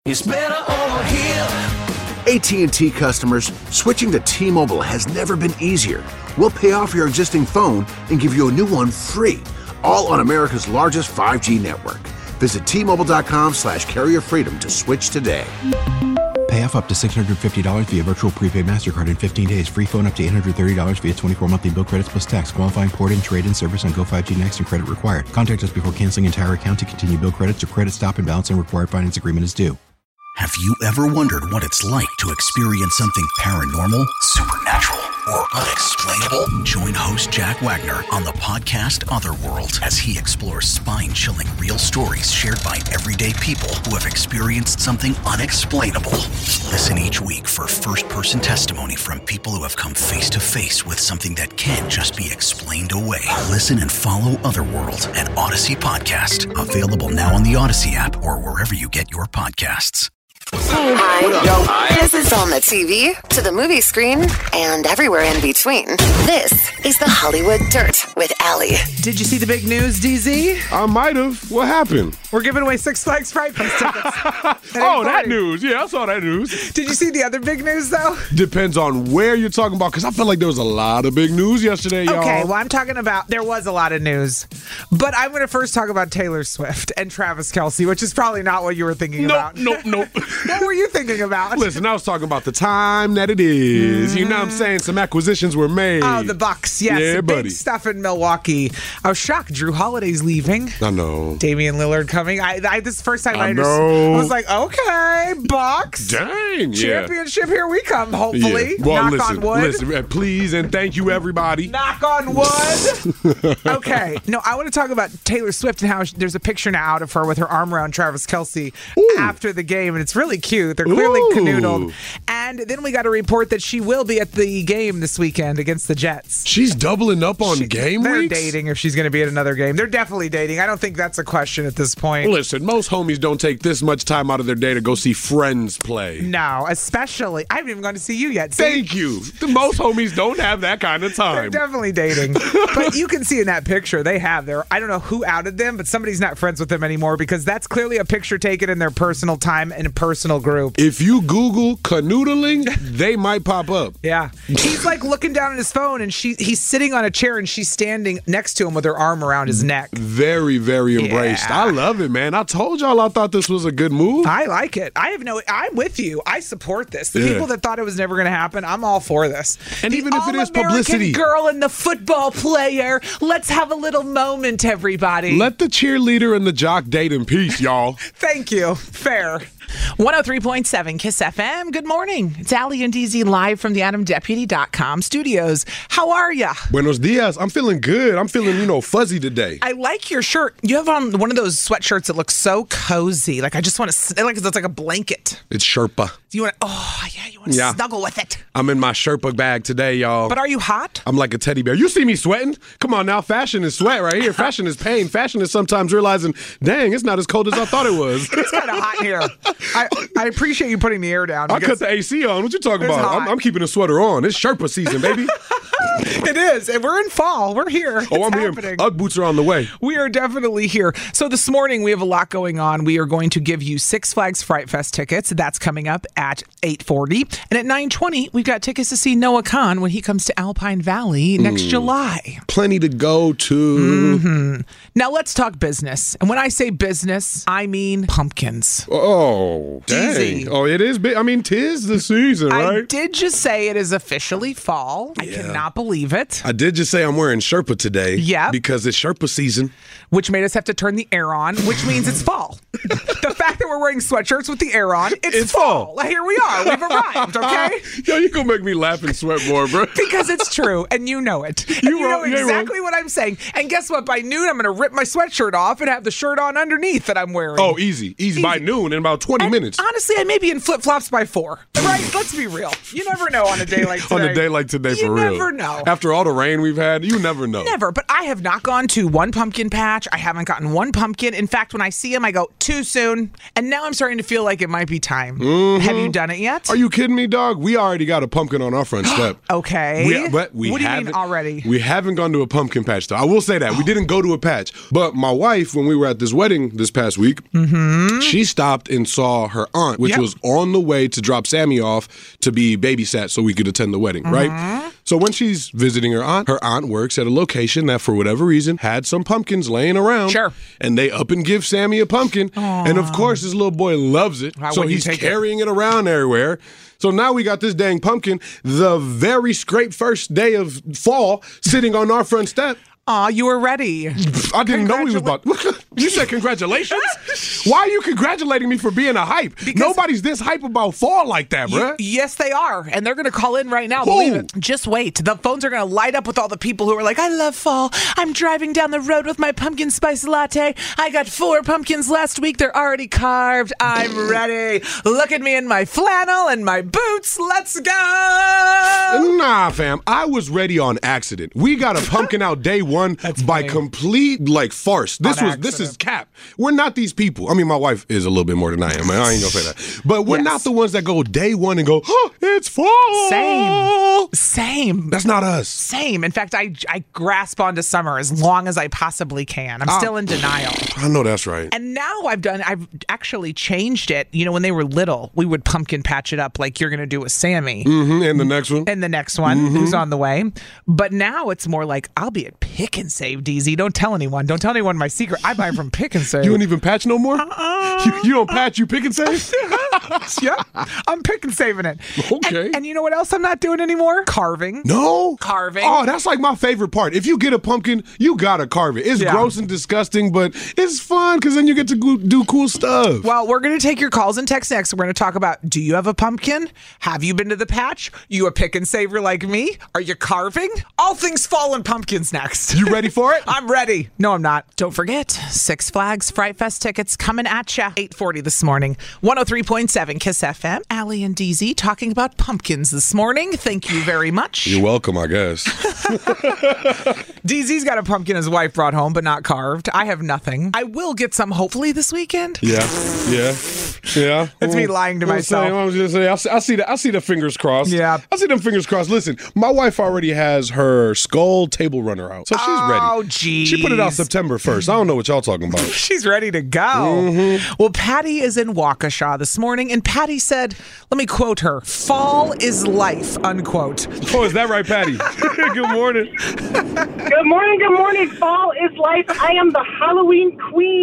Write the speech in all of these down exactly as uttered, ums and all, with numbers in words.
It's better over here. A T and T customers, switching to T-Mobile has never been easier. We'll pay off your existing phone and give you a new one free, all on America's largest five G network. Visit T-Mobile.com slash carrier freedom to switch today. Pay off up to six hundred fifty dollars via virtual prepaid MasterCard in fifteen days. Free phone up to eight hundred thirty dollars via twenty-four monthly bill credits plus tax. Qualifying port and trade-in service on Go five G Next and credit required. Contact us before canceling entire account to continue bill credits or credit stop and balance and required finance agreement is due. Have you ever wondered what it's like to experience something paranormal, supernatural, or unexplainable? Join host Jack Wagner on the podcast Otherworld as he explores spine-chilling real stories shared by everyday people who have experienced something unexplainable. Listen each week for first-person testimony from people who have come face-to-face with something that can't just be explained away. Listen and follow Otherworld, an Odyssey podcast. Available now on the Odyssey app or wherever you get your podcasts. Hey, hi. This is on the T V, to the movie screen, and everywhere in between. This is the Hollywood Dirt with Allie. Did you see the big news, D Z? I might have. What happened? We're giving away Six Flags Fright Fest tickets. Oh, that news. Yeah, I saw that news. Did you see the other big news, though? Depends on where you're talking about, because I feel like there was a lot of big news yesterday, y'all. Okay, well, I'm talking about, there was a lot of news. But I'm going to first talk about Taylor Swift and Travis Kelce, which is probably not what you were thinking nope, about. Nope, nope, nope. What were you thinking about? Listen, I was talking about the time that it is. Mm-hmm. You know what I'm saying? Some acquisitions were made. Oh, the Bucks, yes. Yeah, big buddy. stuff in Milwaukee. I was shocked. Drew Holiday's leaving. I know. Damian Lillard coming. I, I This is the first time I, I understood. know. I was like, okay, Bucks. Dang, yeah. Championship, here we come, hopefully. Yeah. Well, Knock listen, on wood. listen, please and thank you, everybody. Knock on wood. Okay. No, I want to talk about Taylor Swift and how she, there's a picture now out of her with her arm around Travis Kelce Ooh. after the game, and it's really cute. They're clearly Ooh. canoodled. And then we got a report that she will be at the game this weekend against the Jets. She's doubling up on she, game they're weeks? They're dating if she's going to be at another game. They're definitely dating. I don't think that's a question at this point. Listen, most homies don't take this much time out of their day to go see friends play. No, especially. I haven't even gone to see you yet. See? Thank you. The most homies don't have that kind of time. They're definitely dating. But you can see in that picture, they have their, I don't know who outed them, but somebody's not friends with them anymore because that's clearly a picture taken in their personal time in a personal group. If you Google canoodling, they might pop up. Yeah. He's like looking down at his phone and she he's sitting on a chair and she's standing next to him with her arm around his neck. Very, very embraced. Yeah. I love it, man. I told y'all I thought this was a good move. I like it. I have no, I'm with you. I support this. The yeah. people that thought it was never going to happen, I'm all for this. And the even if it is publicity. girl and the football player. Let's have a little moment, everybody. Let the cheerleader and the jock date in peace, y'all. Thank you. Fair. one oh three point seven KISS F M. Good morning. It's Allie and D Z live from the adam deputy dot com studios. How are ya? Buenos dias. I'm feeling good. I'm feeling, you know, fuzzy today. I like your shirt. You have on one of those sweatshirts that looks so cozy. Like I just want to, like it's like a blanket. It's Sherpa. You want to, oh yeah, you want to yeah. snuggle with it. I'm in my Sherpa bag today, y'all. But are you hot? I'm like a teddy bear. You see me sweating? Come on now. Fashion is sweat right here. Fashion is pain. Fashion is sometimes realizing, dang, it's not as cold as I thought it was. It's kind of hot here. I, I appreciate you putting the air down. I cut the A C on. What you talking about? I'm, I'm keeping a sweater on. It's Sherpa season, baby. It is. And we're in fall. We're here. Oh, it's I'm happening. here. Ugg boots are on the way. We are definitely here. So this morning we have a lot going on. We are going to give you Six Flags Fright Fest tickets. That's coming up at eight forty. And at nine twenty, we've got tickets to see Noah Kahan when he comes to Alpine Valley next mm. July. Plenty to go to. Mm-hmm. Now let's talk business. And when I say business, I mean pumpkins. Oh, dang. Easy. Oh, it is big. I mean, 'tis the season, right? I did just say it is officially fall. Yeah. I cannot believe it. I did just say I'm wearing Sherpa today. Yeah. Because it's Sherpa season. Which made us have to turn the air on, which means it's fall. The fact that we're wearing sweatshirts with the air on, it's, it's fall. fall. Here we are. We've arrived, okay? Yo, you gonna make me laugh and sweat more, bro. Because it's true, and you know it. And you, you know exactly what I'm saying. And guess what? By noon, I'm going to rip my sweatshirt off and have the shirt on underneath that I'm wearing. Oh, easy. Easy. Easy. By noon in about twenty and minutes. Honestly, I may be in flip-flops by four. Right? Let's be real. You never know on a day like today. On a day like today, for you real. You never know. After all the rain we've had, you never know. Never. But I have not gone to one pumpkin patch. I haven't gotten one pumpkin. In fact, when I see them, I go, too soon. And now I'm starting to feel like it might be time. Mm-hmm. Have you done it yet? Are you kidding me, dog? We already got a pumpkin on our front step. Okay. We, but we what do you haven't, mean already? We haven't gone to a pumpkin patch, though. I will say that. We didn't go to a patch. But my wife, when we were at this wedding this past week, mm-hmm. she stopped and saw saw her aunt, which Yep. was on the way to drop Sammy off to be babysat so we could attend the wedding, Mm-hmm. right? So when she's visiting her aunt, her aunt works at a location that for whatever reason had some pumpkins laying around. Sure. And they up and give Sammy a pumpkin. And of course, this little boy loves it. How so would you he's take it? carrying it around everywhere. So now we got this dang pumpkin, the very scrape first day of fall, sitting on our front step. Aw, you were ready. I didn't know he was about. You said congratulations? Why are you congratulating me for being a hype? Nobody's this hype about fall like that, bruh. Yes, they are. And they're going to call in right now. Who? Believe it. Just wait. The phones are going to light up with all the people who are like, I love fall. I'm driving down the road with my pumpkin spice latte. I got four pumpkins last week. They're already carved. I'm ready. Look at me in my flannel and my boots. Let's go. Nah, fam. I was ready on accident. We got a pumpkin out day one by funny. complete like farce. This On was this is accident. cap. We're not these people. I mean, my wife is a little bit more than I am. I ain't gonna say that. But we're Yes. not the ones that go day one and go, oh, it's fall. Same. Same. That's not us. Same. In fact, I, I grasp onto summer as long as I possibly can. I'm Ah. still in denial. I know that's right. And now I've done, I've actually changed it. You know, when they were little, we would pumpkin patch it up like you're going to do with Sammy. Mm-hmm. And the next one. And the next one who's on the way. But now it's more like, I'll be at Pick and Save, D Z. Don't tell anyone. Don't tell anyone my secret. I buy from Pick and Save. You don't even patch no more? Uh-uh. You, you don't patch, you pick and save? Yeah, I'm Pick and Saving it. Okay. And, and you know what else I'm not doing anymore? Carving. No. Carving. Oh, that's like my favorite part. If you get a pumpkin, you gotta carve it. It's Yeah. gross and disgusting, but it's fun because then you get to go, do cool stuff. Well, we're going to take your calls and texts next. We're going to talk about, do you have a pumpkin? Have you been to the patch? You a pick and saver like me? Are you carving? All things fall and pumpkins next. You ready for it? I'm ready. No, I'm not. Don't forget, Six Flags Fright Fest tickets coming at ya. eight forty this morning. one oh three point seven KISS F M. Allie and D Z talking about pumpkins this morning. Thank you very much. You're welcome, I guess. D Z's got a pumpkin his wife brought home, but not carved. I have nothing. I will get some hopefully this weekend. Yeah, yeah, yeah. That's me lying to I'm myself. saying- I was just saying, I see, I see the, I see the fingers crossed. Yeah. I see them fingers crossed. Listen, my wife already has her skull table runner out, so she's ready. Oh, geez. She put it out September first. I don't know what y'all talking about. She's ready to go. Mm-hmm. Well, Patty is in Waukesha this morning, and Patty said, let me quote her, fall is life, unquote. Oh, is that right, Patty? Good morning. Good morning, good morning. Fall is life. I am the Halloween queen.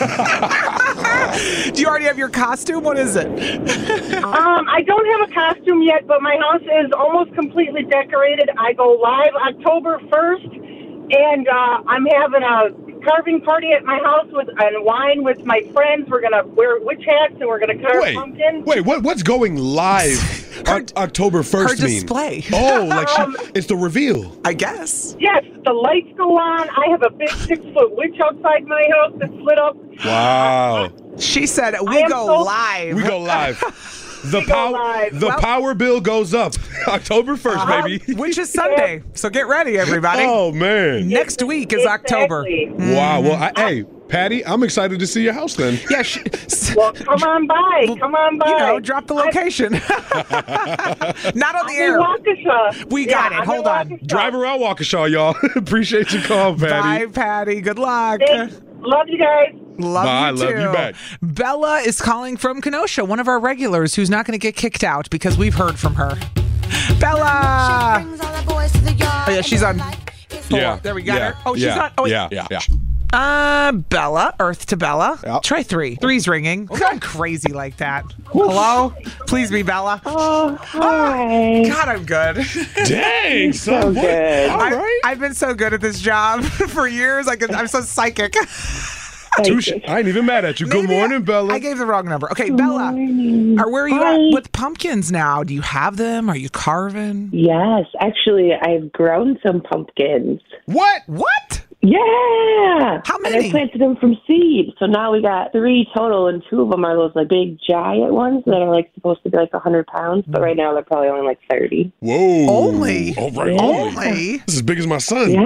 Do you already have your costume? What is it? Um, I don't have a costume yet, but my house is almost completely decorated. I go live October first, and uh, I'm having a carving party at my house with and wine with my friends. We're gonna wear witch hats and we're gonna carve Wait, pumpkins. wait, what? What's going live on October first? her mean? display. Oh, like she, it's the reveal. I guess. Yes, the lights go on. I have a big six foot witch outside my house that's lit up. Wow. She said, I we am go so- live. We go live. The We go power, live. the Well- power bill goes up October first, Uh-huh. baby. Which is Sunday. So get ready, everybody. Oh man! Next week is October. Exactly. Wow. Well, I, hey, Patty, I'm excited to see your house then. Yeah, she, Well, come on by. Come on by. you know, drop the location. Not on the air. Waukesha. We got Yeah, it. I'm Hold in on. Waukesha. Drive around Waukesha, y'all. Appreciate your call, Patty. Bye, Patty. Good luck. Thanks. Love you guys. Love Bye, you love too. you back. Bella is calling from Kenosha, one of our regulars who's not going to get kicked out because we've heard from her. Bella! Oh, yeah, she's on. Yeah. There we got yeah, her. Oh, she's yeah, not. Oh, wait. yeah, yeah, yeah. Uh, Bella, Earth to Bella. Yep. Try three. Three's ringing. Come on, crazy like that. Hello? Please be Bella. Oh, hi. God, I'm good. Dang, son. So what? good. All I, right. I've been so good at this job for years. I can, I'm so psychic. Touche. I ain't even mad at you. Good Maybe morning, I, Bella. I gave the wrong number. Okay, Bella. Are, where are you Hi. at with pumpkins now? Do you have them? Are you carving? Yes, actually, I've grown some pumpkins. What? What? Yeah. How And many? I planted them from seed. So now we got three total, and two of them are those like big giant ones that are like supposed to be like one hundred pounds. But right now they're probably only like thirty. Whoa. Only? All right. Yeah. Only? This is as big as my son. Yeah.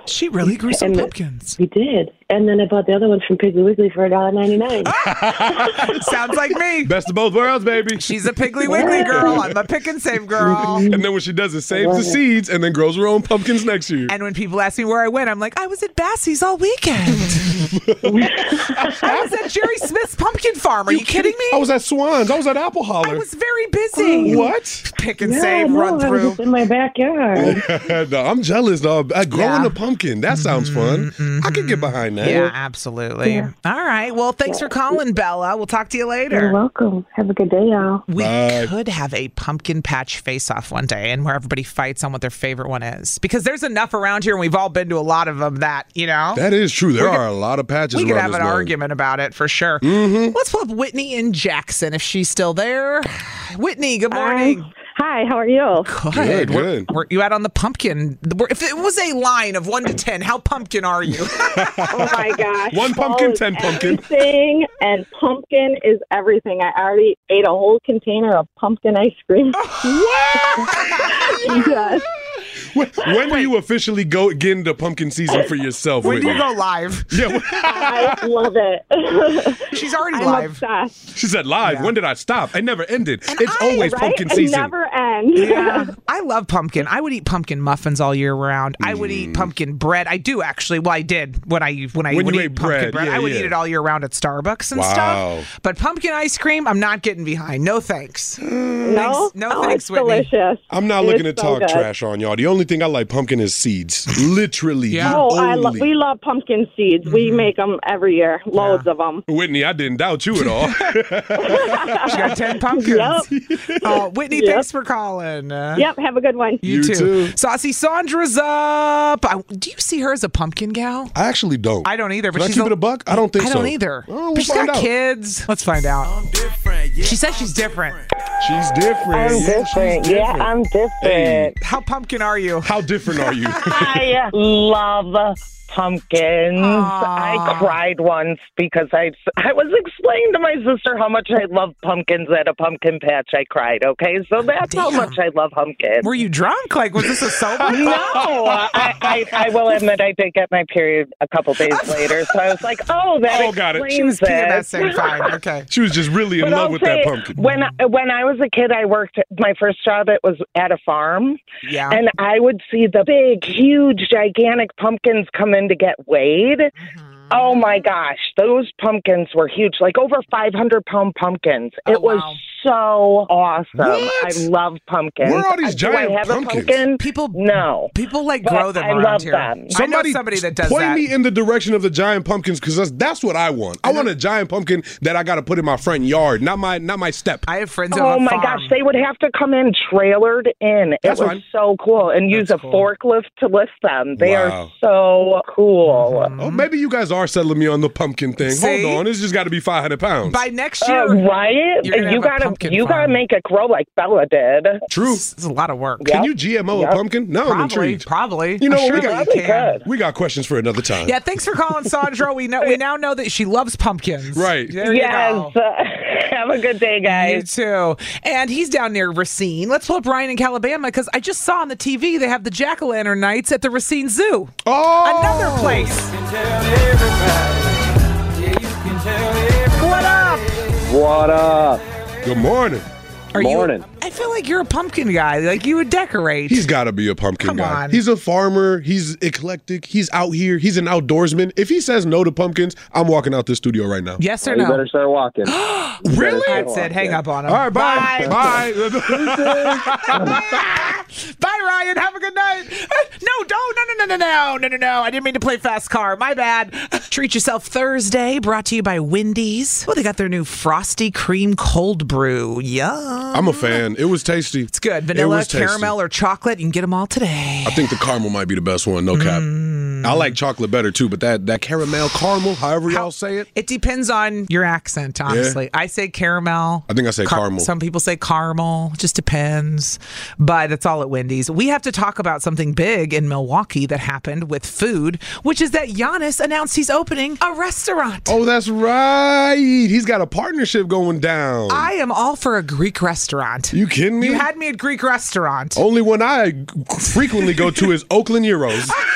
She really grew some And- pumpkins. We did. And then I bought the other ones from Piggly Wiggly for one dollar ninety-nine. Sounds like me. Best of both worlds, baby. She's a Piggly Wiggly girl. I'm a pick and save girl. And then when she does it, saves the seeds and then grows her own pumpkins next year. And when people ask me where I went, I'm like, I was at Bassie's all weekend. I was at Jerry Smith's pumpkin farm. Are you, kidding me? I was at Swan's. I was at Apple I Holler. was very busy. What? Pick and Yeah, save, no, run I was through. just in my backyard. No, I'm jealous, dog. Uh, growing Yeah. a pumpkin. That sounds fun. I could get behind that. Yeah, absolutely. All right. Well, thanks for calling, Bella. We'll talk to you later. You're welcome. Have a good day, y'all. We Bye. could have a pumpkin patch face-off one day, and where everybody fights on what their favorite one is, because there's enough around here, and we've all been to a lot of them. That you know, That is true. There We could- are a lot of patches we could around have this an world. argument about it for sure. Mm-hmm. Let's pull up Whitney in Jackson if she's still there. Whitney, good morning. Hi, how are you? Good, good. Where you at on the pumpkin? If it was a line of one to ten, how pumpkin are you? Oh my gosh. One Fall pumpkin, is ten pumpkin. Everything, and pumpkin is everything. I already ate a whole container of pumpkin ice cream. Yes. When, when do you officially go get into pumpkin season for yourself, When do Whitney? you go live? Yeah, I love it. She's already I'm live. obsessed. she said live. Yeah. When did I stop? It never ended. it's I- always Right? pumpkin It season. never ends. Yeah, I love pumpkin. I would eat pumpkin muffins all year round. I would Mm. eat pumpkin bread. I do actually. Well, I did when I when I When would you eat ate pumpkin bread, bread. yeah, I would yeah. eat it all year round at Starbucks and Wow. stuff. But pumpkin ice cream, I'm not getting behind. No thanks. No, no oh, thanks, it's Whitney. delicious. I'm not It looking to is so talk good. trash on y'all. The only thing I like pumpkin is seeds. Literally. Yeah. the Oh, I lo- only. we love pumpkin seeds. We make them every year, loads of them. Whitney, I didn't doubt you at all. She got ten pumpkins. Uh, Whitney, Yep. thanks for calling. Uh, Yep, have a good one. You, You too. too. Saucy Sandra's up. I, do you see her as a pumpkin gal? I actually don't. I don't either. But Can I she's keep it a buck? I don't think I so. don't either. Oh, we'll but she's find got out. kids. Let's find out. She says she's different. She's different. I'm Yeah, different. she's Yeah, I'm different. Hey, How pumpkin are you? how different are you? I love pumpkins. I cried once because I, I was explaining to my sister how much I love pumpkins at a pumpkin patch. I cried, okay? So that's how Damn. much I love pumpkins. Were you drunk? Like, was this a sober? No, I, I, I will admit I did get my period a couple days later. So I was like, oh, that Oh, got it. explains She was it. PMSing. Fine. Okay. She was just really in But love I'll with say, that pumpkin. When I, when I was a kid, I worked. My first job it was at a farm, Yeah. and I would see the big, huge, gigantic pumpkins come in to get weighed. Oh my gosh, those pumpkins were huge, like over five hundred pound pumpkins. Oh, it was wow. so awesome. What? I love pumpkins. Where are these Uh, giant Do I have pumpkins? a pumpkin? People, No. people like But grow them I around love here. them. I know somebody that does point that. me in the direction of the giant pumpkins because that's, that's what I want. I, want a giant pumpkin that I got to put in my front yard, not my not my step. I have friends who Oh have a my farm. gosh, they would have to come in trailered in. It That's was fine. so cool and use a cool. forklift to lift them. They Wow. are so cool. Oh, maybe you guys are settling me on the pumpkin thing. See? Hold on, it's just got to be five hundred pounds. By next Uh, year, right? you're gonna You have a gotta pumpkin you gotta farm. make it grow like Bella did. True. It's, it's a lot of work. Yeah. Can you G M O Yep. a pumpkin? No, I'm Probably, intrigued. probably. You know I'm what? We sure got- that you Probably can. could. We got questions for another time. Yeah, thanks for calling, Sandra. We know we now know that she loves pumpkins. Right. There Yes. you go. Have a good day, You guys. too. And he's down near Racine. Let's pull up Ryan in Calabama because I just saw on the T V they have the jack-o'-lantern nights at the Racine Zoo. Oh, Another place. What up? What up? Good morning. Are Morning. you? I feel like you're a pumpkin guy. Like you would decorate. He's got to be a pumpkin Come guy. on. He's a farmer. He's eclectic. He's out here. He's an outdoorsman. If he says no to pumpkins, I'm walking out the studio right now. yes or Oh, you no? better start walking. Really? That's it. Hang up on him. All right, bye. Bye. Bye, Ryan. Have a good night. No, don't. No, no, no, no, no, no, no, no. I didn't mean to play fast car. My bad. Treat Yourself Thursday, brought to you by Wendy's. Oh, they got their new Frosty Cream Cold Brew. Yum. I'm a fan. It was tasty. It's good. Vanilla, was tasty. caramel, or chocolate. You can get them all today. I think the caramel might be the best one. No cap. Mm. I like chocolate better too, but that that caramel caramel, however y'all say it. It depends on your accent, honestly. I say caramel. I think I say caramel. Some people say caramel. Just depends. But it's all at Wendy's. We have to talk about something big in Milwaukee that happened with food, which is that Giannis announced he's opening a restaurant. Oh, that's right. He's got a partnership going down. I am all for a Greek restaurant. You kidding me? You had me at Greek restaurant. Only one I frequently go to is Oakland Euros.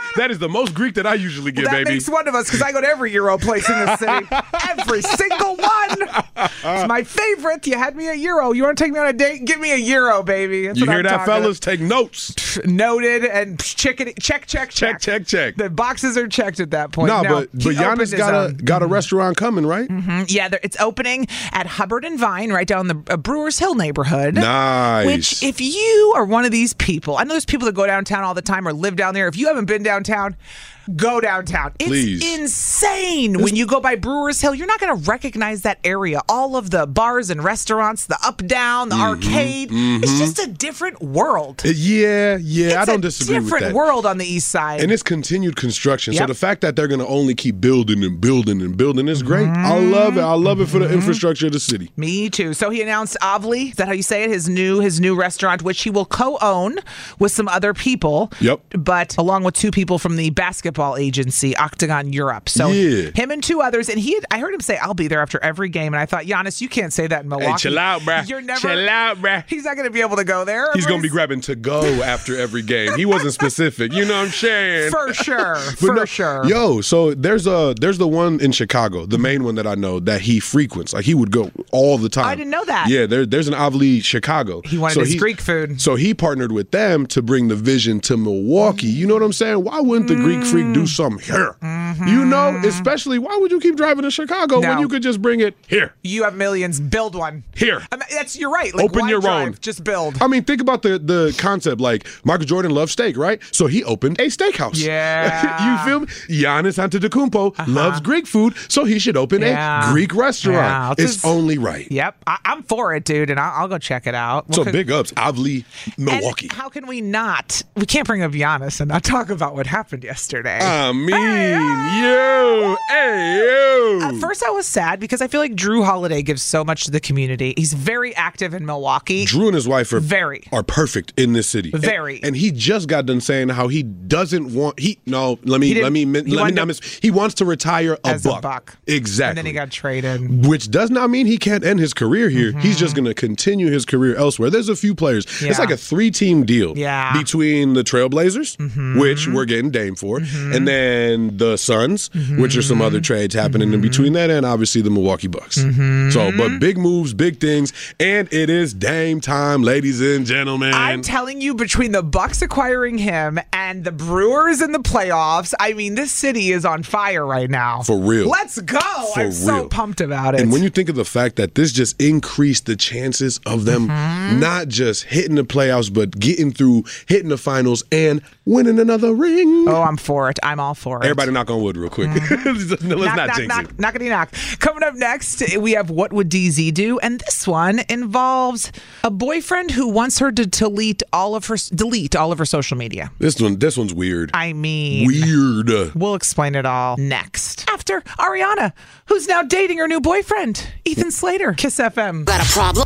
that is the most Greek that I usually get, Well, that baby. makes one of us because I go to every Euro place in the city. Every single one. It's my favorite. You had me a Euro. You want to take me on a date? Give me a Euro, baby. That's You what hear I'm that, talking fellas? Take notes. about. Noted and check it. Check, check, check. Check, check, check. The boxes are checked at that point. No, Now, but, but he opened Giannis his got own. a, got a restaurant coming, right? Mm-hmm. Yeah, there- it's opening at Hubbard and Vine right down the uh, Brewers Hill neighborhood. Nice. Which, if you are one of these people, I know there's people that go downtown all the time or live down there. If you haven't been downtown, go downtown. It's Please. insane. When you go by Brewers Hill, you're not going to recognize that area. All of the bars and restaurants, the up down, the arcade. It's just a different world. Uh, Yeah, yeah, I don't it's disagree a with different that. world on the east side. And it's continued construction. So Yep. the fact that they're going to only keep building and building and building is great. I love it. I love it for the infrastructure of the city. Me too. So he announced Avli, is that how you say it? His new his new restaurant, which he will co-own with some other people. Yep. But along with two people from the basketball agency, Octagon Europe. So Yeah. him and two others. And he had, I heard him say, I'll be there after every game. And I thought, Giannis, you can't say that in Milwaukee. Hey, chill out, bruh. You're never, Chill out, bruh. He's not going to be able to go there. He's going to be grabbing to go after every game. He wasn't specific. You know what I'm saying? For sure. But For no- sure. Yo, so there's a there's the one in Chicago, the main one that I know that he frequents. Like he would go all the time. I didn't know that. Yeah, there, there's an Avli Chicago. He wanted So his he- Greek food. So he partnered with them to bring the vision to Milwaukee. You know what I'm saying? Why wouldn't the Greek freak Mm. do something here? You know, especially why would you keep driving to Chicago when No. you could just bring it here? You have millions. Build one. Here. I mean, that's you're right. Like, Open why your drive? own. Just build. I mean, think about the the concept. Like Michael Jordan loves steak, right? So he opened a steakhouse. Yeah. you feel me? Giannis Antetokounmpo loves Greek food, so he should open Yeah. a Greek restaurant. Yeah, it's just- only right. Yep, I, I'm for it, dude, and I'll, I'll go check it out. So What could- big ups, Avli, Milwaukee. And how can we not? We can't bring up Giannis and not talk about what happened yesterday. I mean, you, hey, you. At first, I was sad because I feel like Drew Holiday gives so much to the community. He's very active in Milwaukee. Drew and his wife are Very. are perfect in this city. Very. and, and he just got done saying how he doesn't want he no let me He didn't- let me let he me wanted not to- miss, he wants to retire a As a buck. buck. Exactly. And then he got traded. Which does not mean he can't end his career here. He's just going to continue his career elsewhere. There's a few players. Yeah. It's like a three-team deal Yeah. between the Trailblazers, which we're getting Dame for, and then the Suns, which are some other trades happening in between that, and obviously the Milwaukee Bucks. So, but big moves, big things, and it is Dame time, ladies and gentlemen. I'm telling you, between the Bucks acquiring him and the Brewers in the playoffs, I mean, this city is on fire right now. For real. Let's go. For I'm so real. pumped about it. And when you think of the fact that this just increased the chances of them Mm-hmm. not just hitting the playoffs, but getting through, hitting the finals, and winning another ring. Oh, I'm for it. I'm all for it. Everybody knock on wood real quick. Let's knock, not knock, jinx knock, it. knockety knock. Coming up next, we have What Would D Z Do? And this one involves a boyfriend who wants her to delete all of her delete all of her social media. This one, this one's weird. I mean, Weird. we'll explain it all next. After Ariana, who's now dating her new boyfriend, Ethan Slater. Kiss F M. Got a problem?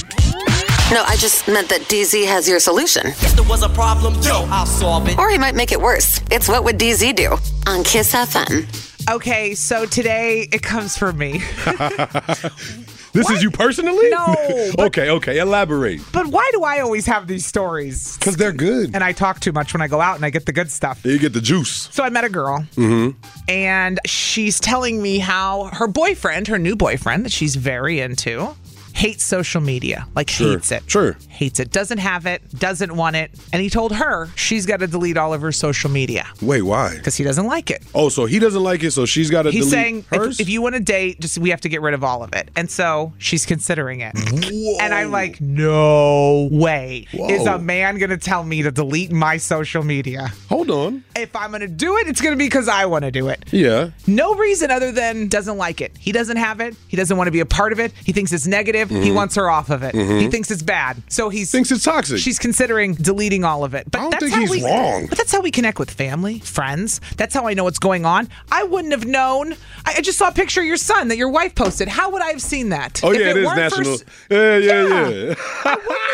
No, I just meant that D Z has your solution. If there was a problem, yo, I'll solve it. Or he might make it worse. It's What Would D Z Do? On Kiss F M. Okay, so today it comes from me. This is you personally? No, but- okay, okay. Elaborate. But why do I always have these stories? Because they're good. And I talk too much when I go out and I get the good stuff. You get the juice. So I met a girl, Mm-hmm. and she's telling me how her boyfriend, her new boyfriend that she's very into, hates social media. Like, Sure. hates it. Sure. Hates it. Doesn't have it. Doesn't want it. And he told her she's got to delete all of her social media Wait, why? because he doesn't like it. Oh, so he doesn't like it, so she's got to delete He's saying hers? if, if you want to date, just we have to get rid of all of it. And so she's considering it. Whoa. And I'm like, no way. Whoa. Is a man going to tell me to delete my social media? Hold on. If I'm going to do it, it's going to be because I want to do it. Yeah. No reason other than doesn't like it. He doesn't have it. He doesn't want to be a part of it. He thinks it's negative. He wants her off of it. He thinks it's bad. So he's Thinks it's toxic. she's considering deleting all of it. But I don't that's think how he's we, wrong. But that's how we connect with family, friends. That's how I know what's going on. I wouldn't have known. I, I just saw a picture of your son that your wife posted. How would I have seen that? Oh, If yeah, it is weren't for national. s- Yeah, yeah, Yeah. yeah. I wouldn't have seen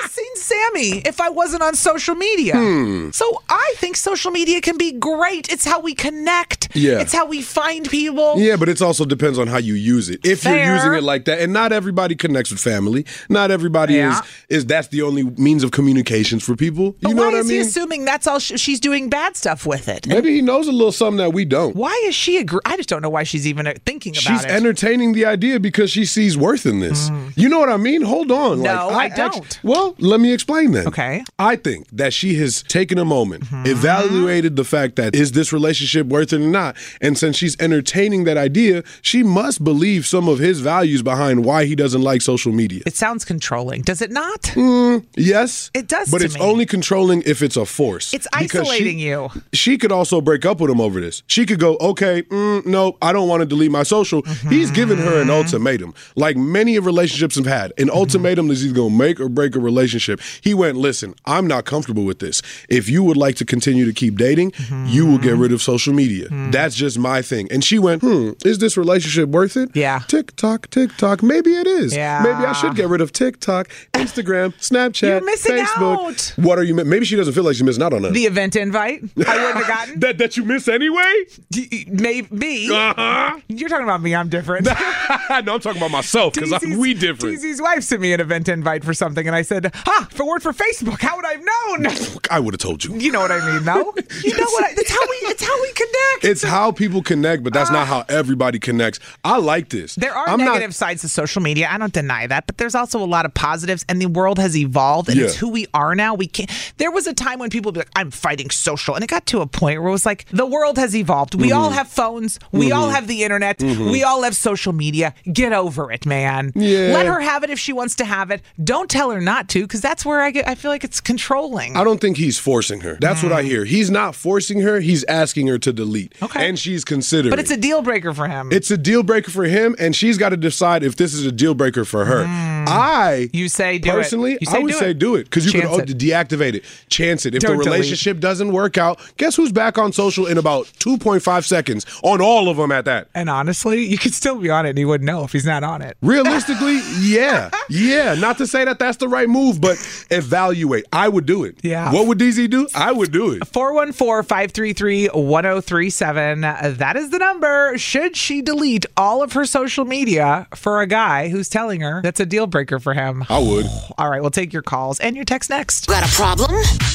Sammy if I wasn't on social media. Hmm. So I think social media can be great. It's how we connect. Yeah. It's how we find people. Yeah, but it also depends on how you use it. If Fair. you're using it like that, and not everybody connects with family. Not everybody Yeah. is is that's the only means of communications for people. But You know why what I is mean? he assuming that's all sh- she's doing bad stuff with it? Maybe he knows a little something that we don't. Why is she agree? I just don't know why she's even uh, thinking about She's it. entertaining the idea because she sees worth in this. You know what I mean? Hold on. No, I actu- don't. well, let me explain then. Okay. I think that she has taken a moment, Mm-hmm. evaluated the fact that is this relationship worth it or not? And since she's entertaining that idea, she must believe some of his values behind why he doesn't like social media. It sounds controlling. Does it not? Mm, yes. It does But to it's me. only controlling if it's a force. It's Because isolating she, you. She could also break up with him over this. She could go, okay, mm, no, I don't want to delete my social. Mm-hmm. He's given her an ultimatum. Like many of relationships have had. An Mm-hmm. ultimatum is either going to make or break a relationship. He went, listen, I'm not comfortable with this. If you would like to continue to keep dating, Mm-hmm. you will get rid of social media. That's just my thing. And she went, hmm, is this relationship worth it? Yeah. TikTok, TikTok. Maybe it is. Yeah. Maybe I should get rid of TikTok, Instagram, Snapchat, You're missing Facebook. out. What are you? Maybe she doesn't feel like she's missing out on that. The event invite I wouldn't have gotten. that that you miss anyway? D- Maybe. Uh-huh. You're talking about me. I'm different. No, I'm talking about myself because we different. T Z's wife sent me an event invite for something, and I said, "Ah, for word for Facebook. How would I have known?" I would have told you. You know what I mean, though. You know what? I, it's how we. It's how we connect. It's how people connect, but that's not how everybody connects. I like this. There are I'm negative not, sides to social media. I don't deny that, but there's also a lot of positives, and the world has evolved, and Yeah. it's who we are now. We can't. There was a time when people would be like, "I'm fighting social," and it got to a point where it was like, the world has evolved. We Mm-hmm. all have phones. We all have the internet. We all have social media. Get over it, man. Yeah. Let her have it if she wants to have it. Don't tell her not to, because that's where I get. I feel like it's controlling. I don't think he's forcing her. That's what I hear. He's not forcing her. He's asking her to delete. Okay. And she's considering. But it's a deal breaker for him. It's a deal breaker for him, and she's got to decide if this is a deal breaker for her. I You say do it. personally, You say I would do say it. do it because you Chance could oh, it. deactivate it, chance it. If Don't the delete. relationship doesn't work out, guess who's back on social in about two point five seconds on all of them at that. And honestly, you could still be on it, and he wouldn't know if he's not on it. Realistically, yeah, yeah. Not to say that that's the right move, but evaluate. I would do it. Yeah. What would D Z do? I would do it. four one four, five three three, one zero three seven. That is the number. Should she delete all of her social media for a guy who's telling her that's a deal breaker for him? I would. All right, we'll take your calls and your text next. Got a problem?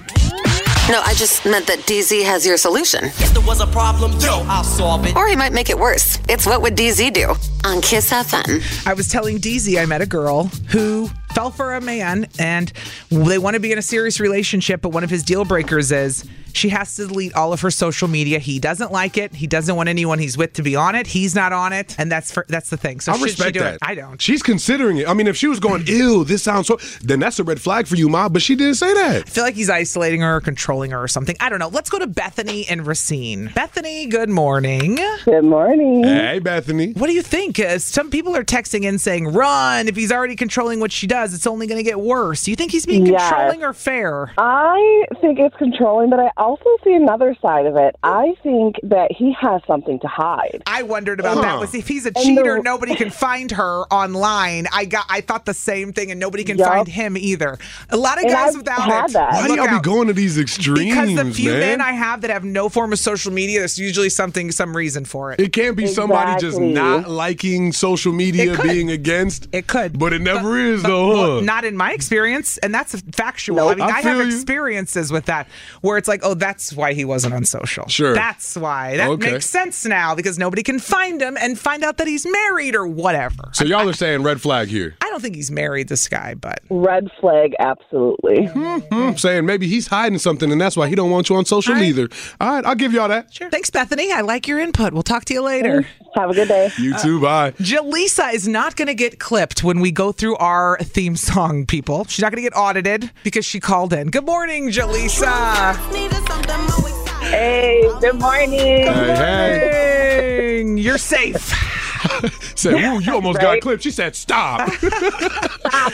No, I just meant that D Z has your solution. If there was a problem, yo, I'll solve it. Or he might make it worse. It's What Would D Z Do? On Kiss F M. I was telling D Z I met a girl who fell for a man and they want to be in a serious relationship, but one of his deal breakers is she has to delete all of her social media. He doesn't like it. He doesn't want anyone he's with to be on it. He's not on it. And that's for, that's the thing. So I should respect she do that. it? I don't. She's considering it. I mean, if she was going, ew, this sounds so, then that's a red flag for you, Ma. But she didn't say that. I feel like he's isolating her or controlling her or something. I don't know. Let's go to Bethany and Racine. Bethany, good morning. Good morning. Hey, Bethany. What do you think? Uh, some people are texting in saying, run. If he's already controlling what she does, it's only going to get worse. Do you think he's being Yes. controlling or fair? I think it's controlling, but I also see another side of it. I think that he has something to hide. I wondered about Huh. that. Was if he's a And cheater, the- nobody can find her online. I got. I thought the same thing, and nobody can Yup. find him either. A lot of And guys I've without had it. that. Why do Look y'all be out. going to these extremes, Because the few man? men I have that have no form of social media, there's usually something, some reason for it. It can't be somebody just Exactly. not liking social media, It could. being against. It could. But it never is, But- though, huh? well, not in my experience, and that's factual. Nope. I mean, I I, have feel you. experiences with that where it's like, oh, that's why he wasn't on social. Sure. That's why. That Okay. makes sense now because nobody can find him and find out that he's married or whatever. So y'all are saying red flag here. I don't think he's married, this guy, but Red flag, absolutely. I'm saying maybe he's hiding something, and that's why he don't want you on social All right. either. All right, I'll give y'all that. sure. Thanks, Bethany. I like your input. We'll talk to you later. Have a good day. You too. Bye. Jaleesa is not going to get clipped when we go through our theme song, people. She's not going to get audited because she called in. Good morning, Jaleesa. Hey, good morning. Hey, hey. Morning. You're safe. Said, "Ooh, you almost Right? got clipped." She said, "Stop." Stop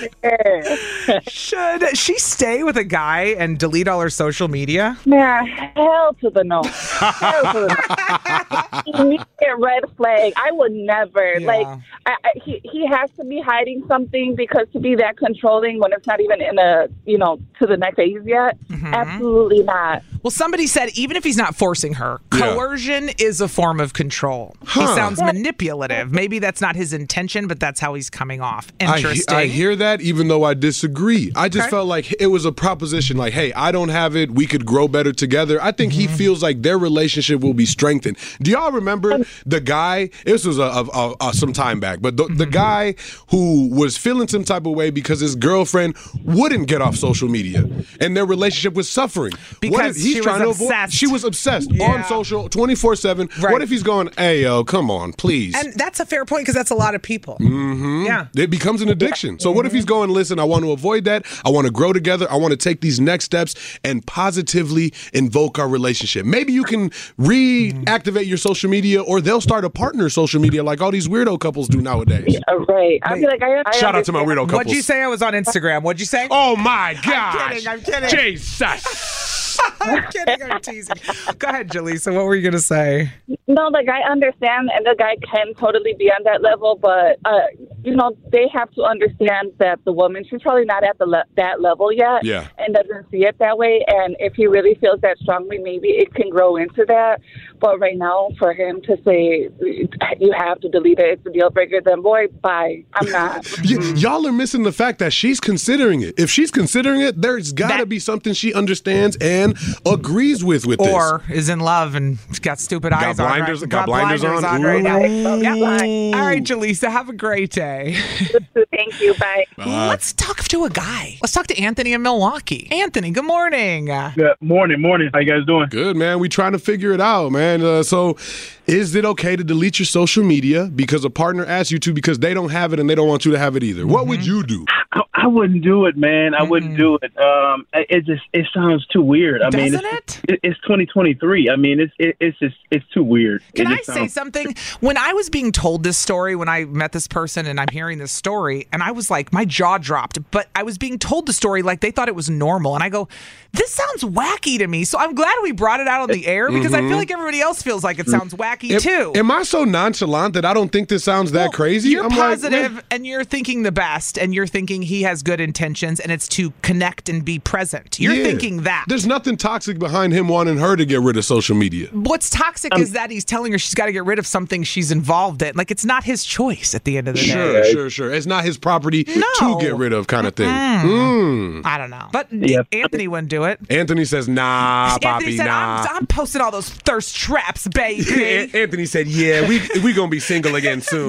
it. Should she stay with a guy and delete all her social media? Man, hell to the no. Hell to the no. Immediate red flag. I would never. Yeah. Like, I, I, he, he has to be hiding something, because to be that controlling when it's not even in a, you know, to the next phase yet, Mm-hmm. absolutely not. Well, somebody said even if he's not forcing her, Yeah. coercion is a form of control. He Huh. sounds manipulative. Maybe that's not his intention, but that's how he's coming off. I, he- Interesting. I hear that, even though I disagree. I just Okay. felt like it was a proposition like, hey, I don't have it. We could grow better together. I think Mm-hmm. he feels like their relationship will be strengthened. Do y'all remember the guy? This was a, a, a, a some time back, but the, Mm-hmm. the guy who was feeling some type of way because his girlfriend wouldn't get off social media and their relationship was suffering. What Because if he's she was trying to avoid? obsessed. She was obsessed Yeah. on social twenty-four seven. Right. What if he's going, hey, yo, come on, please? And that's a fair point because that's a lot of people. Mm-hmm. Yeah. It becomes an addiction. So what if he's going, listen, I want to avoid that. I want to grow together. I want to take these next steps and positively invoke our relationship. Maybe you can reactivate your social media, or they'll start a partner social media like all these weirdo couples do nowadays. Uh, right. I'd be like, I, I Shout out to my understand. weirdo couples. What'd you say? I was on Instagram. What'd you say? Oh my gosh. I'm kidding. I'm kidding. Jesus. I'm kidding. I'm teasing. Go ahead, Jaleesa. What were you going to say? No, like, I understand, and the guy can totally be on that level, but, uh, you know, they have to understand that the woman, she's probably not at the le- that level yet, Yeah. and doesn't see it that way, and if he really feels that strongly, maybe it can grow into that, but right now, for him to say, you have to delete it, it's a deal breaker, then boy, bye, I'm not. Y- y'all are missing the fact that she's considering it. If she's considering it, there's got to That- be something she understands and agrees with with this. Or is in love and got stupid eyes on. blinders- right? got blinders on? right now. Ooh. Yep. All right, Jaleesa, have a great day. Thank you, bye. Let's talk to a guy. Let's talk to Anthony in Milwaukee. Anthony, good morning. Good morning, morning. How you guys doing? Good, man. We trying to figure it out, man. Uh, so, is it okay to delete your social media because a partner asks you to because they don't have it and they don't want you to have it either? Mm-hmm. What would you do? I, I wouldn't do it, man. I wouldn't do it. Um, it it just it sounds too weird. I mean, Doesn't it's, it? it's twenty twenty-three. I mean, it's it, it's just it's too weird. Can It I just say sounds- something? When I was being told this story, when I met this person and I'm hearing this story, and I was like, my jaw dropped, but I was being told the story like they thought it was normal. And I go, this sounds wacky to me. So I'm glad we brought it out on the air because I feel like everybody else feels like it sounds wacky Am- too. Am I so nonchalant that I don't think this sounds that crazy? You're I'm positive like, and you're thinking the best and you're thinking he has good intentions and it's to connect and be present. You're yeah. thinking that. There's nothing toxic behind him wanting her to get rid of social media. What's toxic Um, is that he's telling her she's got to get rid of something she's involved in. Like, it's not his choice at the end of the Sure, day. sure, sure. It's not his property No. to get rid of, kind of thing. Mm. Mm. I don't know. But Yep. Anthony wouldn't do it. Anthony says, nah, Anthony Poppy, said, nah. I'm, I'm posting all those thirst traps, baby. Anthony said, yeah, we we going to be single again soon.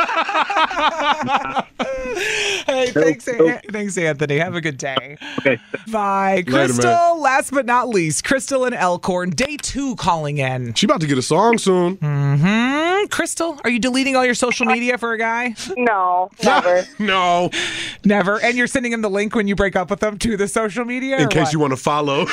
Hey, thanks, An- thanks, Anthony. Have a good day. Okay. Bye. Later, Crystal, man. last but not least, Crystal and Elkhorn, day two calling in. She about to get a song soon. Mm-hmm. Crystal, are you deleting all your social media for a guy? No, never. No. Never. And you're sending him the link when you break up with him to the social media? In or case what? you want to follow.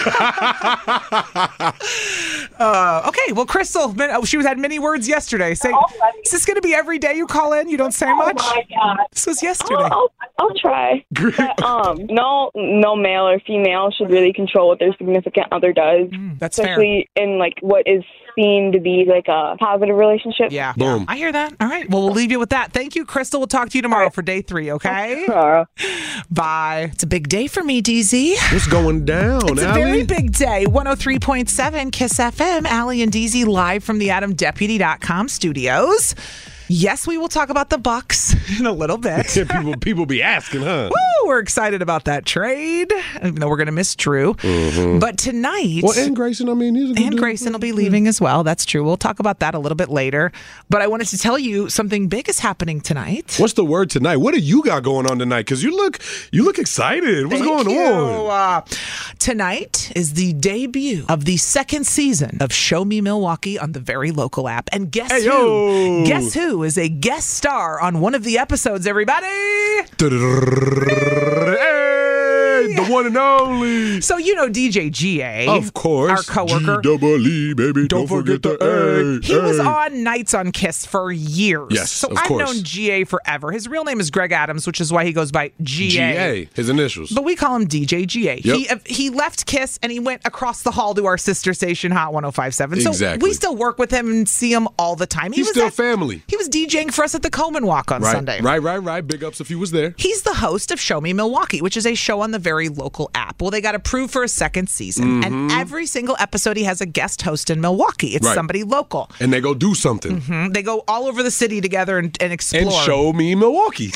Uh, okay, well, Crystal, min- oh, she had many words yesterday. Say, is this going to be every day you call in? You don't say much? Oh my God. This was yesterday. I'll, I'll try. But, um, no, no male or female should really control what their significant other does. Mm, that's fair. especially in like what is seen to be like a positive relationship. Yeah. Boom. I hear that. All right. Well, we'll leave you with that. Thank you, Crystal. We'll talk to you tomorrow for day three, okay? Tomorrow. Bye. It's a big day for me, D Z. What's going down, It's a Allie? very big day. one oh three point seven KISS F M. Allie and D Z live from the adam deputy dot com studios. Yes, we will talk about the Bucks in a little bit. people, people be asking, huh? Woo, we're excited about that trade, even though we're going to miss Drew. Mhm. But tonight... Well, and Grayson, I mean, he's a good And dude. Grayson will be leaving as well. That's true. We'll talk about that a little bit later. But I wanted to tell you something big is happening tonight. What's the word tonight? What do you got going on tonight? Because you look, you look excited. What's Thank going you. on? Uh, tonight is the debut of the second season of Show Me Milwaukee on the very local app. And guess Hey, who? yo. Guess who is a guest star on one of the episodes, everybody? Hey, the one and only. So you know D J G A. Of course. Our coworker. G-double-E, baby. Don't, Don't forget, forget the A. He A. was on Nights on Kiss for years. Yes, So of I've course. known G A forever. His real name is Greg Adams, which is why he goes by G A. G A, his initials. But we call him D J G A. Yep. He uh, he left Kiss and he went across the hall to our sister station, Hot one oh five point seven. So Exactly. we still work with him and see him all the time. He He's was still at- family. He was DJing for us at the Coleman Walk on Right, Sunday. right, right, right. Big ups if he was there. He's the host of Show Me Milwaukee, which is a show on the Very Local app. Well, they got approved for a second season, and Mhm. every single episode he has a guest host in Milwaukee. It's Right. somebody local. And they go do something. Mhm. They go all over the city together and, and explore. And show me Milwaukee.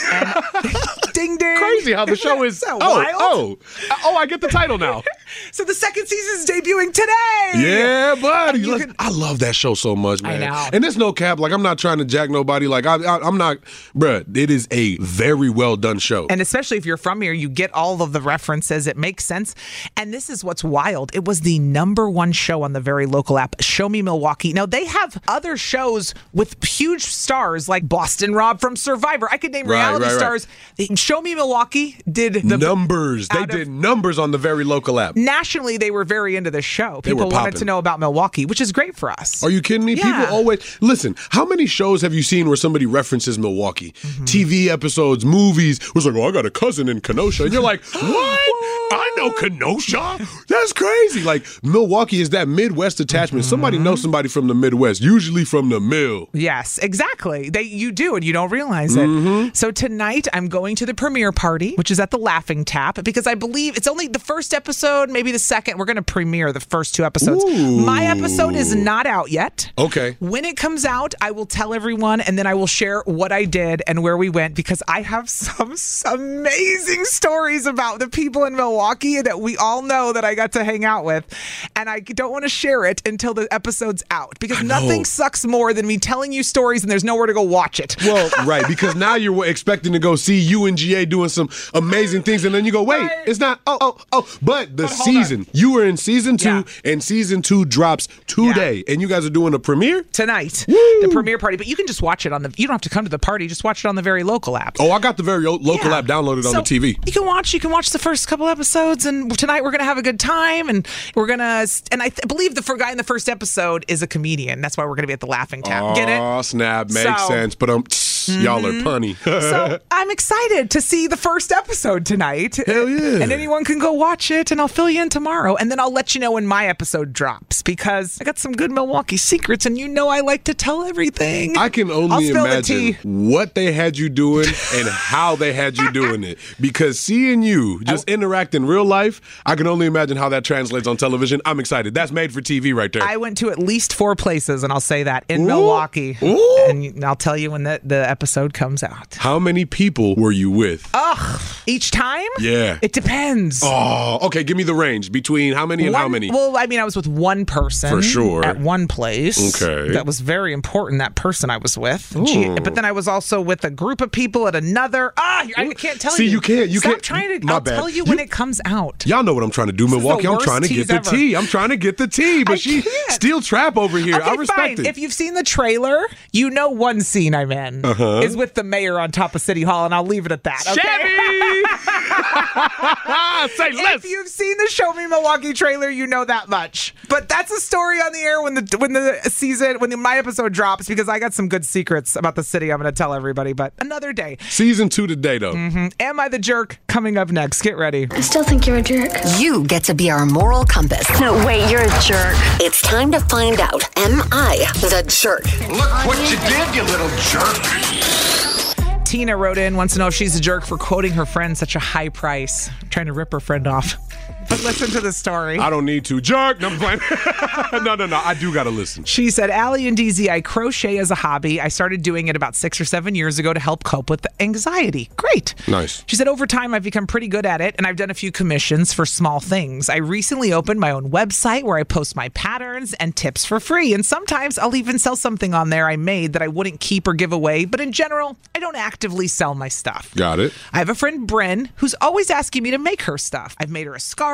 Ding ding. Crazy how the show is. So oh, wild. oh, oh! I get the title now. So the second season's debuting today. Yeah, buddy. And you Look, can- I love that show so much, man. I know. And there's no cap. Like, I'm not trying to jack nobody. Like, I, I, I'm not, bruh. It is a very well done show. And especially if you're from here, you get all of the references. It makes sense. And this is what's wild. It was the number one show on the Very Local app, Show Me Milwaukee. Now, they have other shows with huge stars like Boston Rob from Survivor. I could name Right, reality right, right. stars. Show Me Milwaukee did the numbers. They out of- did numbers on the Very Local app. Nationally, they were very into this show. They were People wanted popping. to know about Milwaukee, which is great for us. Are you kidding me? Yeah. People always listen. How many shows have you seen where somebody references Milwaukee? Mm-hmm. T V episodes, movies. It was like, oh, I got a cousin in Kenosha, and you're like, what? I know Kenosha. That's crazy. Like Milwaukee is that Midwest attachment. Mm-hmm. Somebody knows somebody from the Midwest, usually from the mill. Yes, exactly. They you do and you don't realize it. Mm-hmm. So tonight I'm going to the premiere party, which is at the Laughing Tap, because I believe it's only the first episode, maybe the second. We're going to premiere the first two episodes. Ooh. My episode is not out yet. Okay. When it comes out, I will tell everyone, and then I will share what I did and where we went, because I have some, some amazing stories about the people in Milwaukee that we all know that I got to hang out with, and I don't want to share it until the episode's out, because nothing sucks more than me telling you stories and there's nowhere to go watch it. Well, right, because now you're expecting to go see you and G A doing some amazing things, and then you go, wait, Right. it's not, oh, oh, oh. But the But hold season, you were in season two, Yeah. and season two drops today, and you guys are doing a premiere? Tonight, Woo! the premiere party, but you can just watch it on the, you don't have to come to the party, just watch it on the Very Local app. Oh, I got the very o- local Yeah. app downloaded on So the T V. You can watch. You can watch the first couple episodes, and tonight we're gonna have a good time, and we're gonna. And I th- believe the fir- guy in the first episode is a comedian. That's why we're gonna be at the Laughing Tap. Get it? Oh, snap. Makes So- sense. But um, y'all are punny. So I'm excited to see the first episode tonight. Hell yeah. And anyone can go watch it, and I'll fill you in tomorrow. And then I'll let you know when my episode drops, because I got some good Milwaukee secrets, and you know I like to tell everything. I can I'll only spill the imagine tea. what they had you doing and how they had you doing it. Because seeing you just interact in real life, I can only imagine how that translates on television. I'm excited. That's made for T V right there. I went to at least four places, and I'll say that, in Ooh. Milwaukee. Ooh. And I'll tell you when the, the episode comes out. How many people were you with? Ugh. Each time? Yeah. It depends. Oh, okay. Give me the range between how many and One- how many? Well, I mean, I was with one person. For sure. At one place. Okay. That was very important, that person I was with. Ooh. Gee, but then I was also with a group of people at another. Ah, I can't tell See, you. you can't- you Stop can't- trying to. my I'll bad. tell you when You- it comes out. Y'all know what I'm trying to do, This is the Milwaukee. I'm worst trying to get tease the ever. tea. I'm trying to get the tea, but I she can't. still trap over here. Okay, I respect fine. it. If you've seen the trailer, you know one scene I'm in Uh-huh. is with the mayor on top of City Hall, and I'll leave it at that. Okay? Say less. If you've seen the Show Me Milwaukee trailer, you know that much. But that's a story on the air when the when the season when the, my episode drops, because I got some good secrets about the city I'm going to tell everybody. But another day. Season two today, though. Mm-hmm. Am I the Jerk? Coming up next. Get ready. I still think you're a jerk. You get to be our moral compass. No, wait, you're a jerk. It's time to find out. Am I the jerk? Look what you did, you little jerk. Tina wrote in, wants to know if she's a jerk for quoting her friend such a high price. Trying to rip her friend off. But listen to the story. I don't need to. Jerk. No, I'm playing. no, no, no. I do got to listen. She said, Allie and D Z, I crochet as a hobby. I started doing it about six or seven years ago to help cope with anxiety. Great. Nice. She said, over time, I've become pretty good at it, and I've done a few commissions for small things. I recently opened my own website where I post my patterns and tips for free, and sometimes I'll even sell something on there I made that I wouldn't keep or give away, but in general, I don't actively sell my stuff. Got it. I have a friend, Bryn, who's always asking me to make her stuff. I've made her a scarf,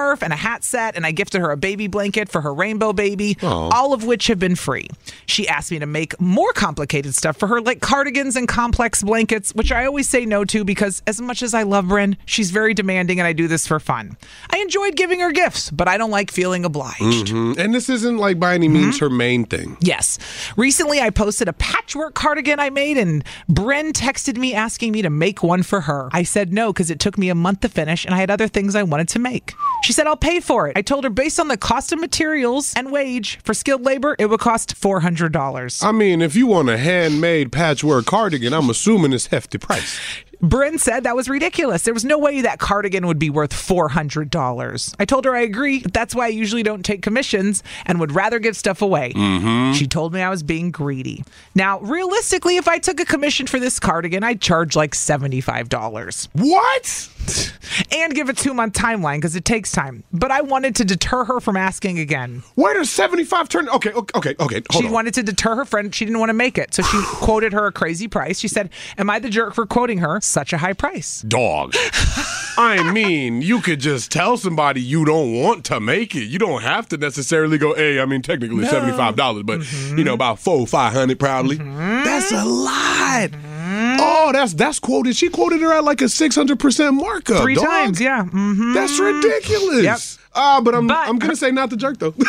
scarf and a hat set, and I gifted her a baby blanket for her rainbow baby, Aw. all of which have been free. She asked me to make more complicated stuff for her, like cardigans and complex blankets, which I always say no to because as much as I love Bryn, she's very demanding and I do this for fun. I enjoyed giving her gifts, but I don't like feeling obliged. Mm-hmm. And this isn't like by any means her main thing. Yes. Recently, I posted a patchwork cardigan I made, and Bryn texted me asking me to make one for her. I said no because it took me a month to finish, and I had other things I wanted to make. She said, I'll pay for it. I told her based on the cost of materials and wage for skilled labor, it would cost four hundred dollars. I mean, if you want a handmade patchwork cardigan, I'm assuming it's hefty price. Bryn said that was ridiculous. There was no way that cardigan would be worth four hundred dollars. I told her I agree. That's why I usually don't take commissions and would rather give stuff away. Mm-hmm. She told me I was being greedy. Now, realistically, if I took a commission for this cardigan, I'd charge like seventy-five dollars. What? And give a two-month timeline because it takes time. But I wanted to deter her from asking again. Where does seventy-five turn? Okay, okay, okay, okay. Hold she on. wanted to deter her friend. She didn't want to make it. So she quoted her a crazy price. She said, am I the jerk for quoting her such a high price? Dog. I mean, you could just tell somebody you don't want to make it. You don't have to necessarily go, hey, I mean, technically No. seventy-five dollars, but, Mm-hmm. you know, about four, five hundred probably. Mm-hmm. That's a lot. Oh, that's that's quoted. She quoted her at like a six hundred percent markup. Three dog. times, yeah. Mm-hmm. That's ridiculous. Yep. Ah, but I'm But- I'm gonna say not the jerk though.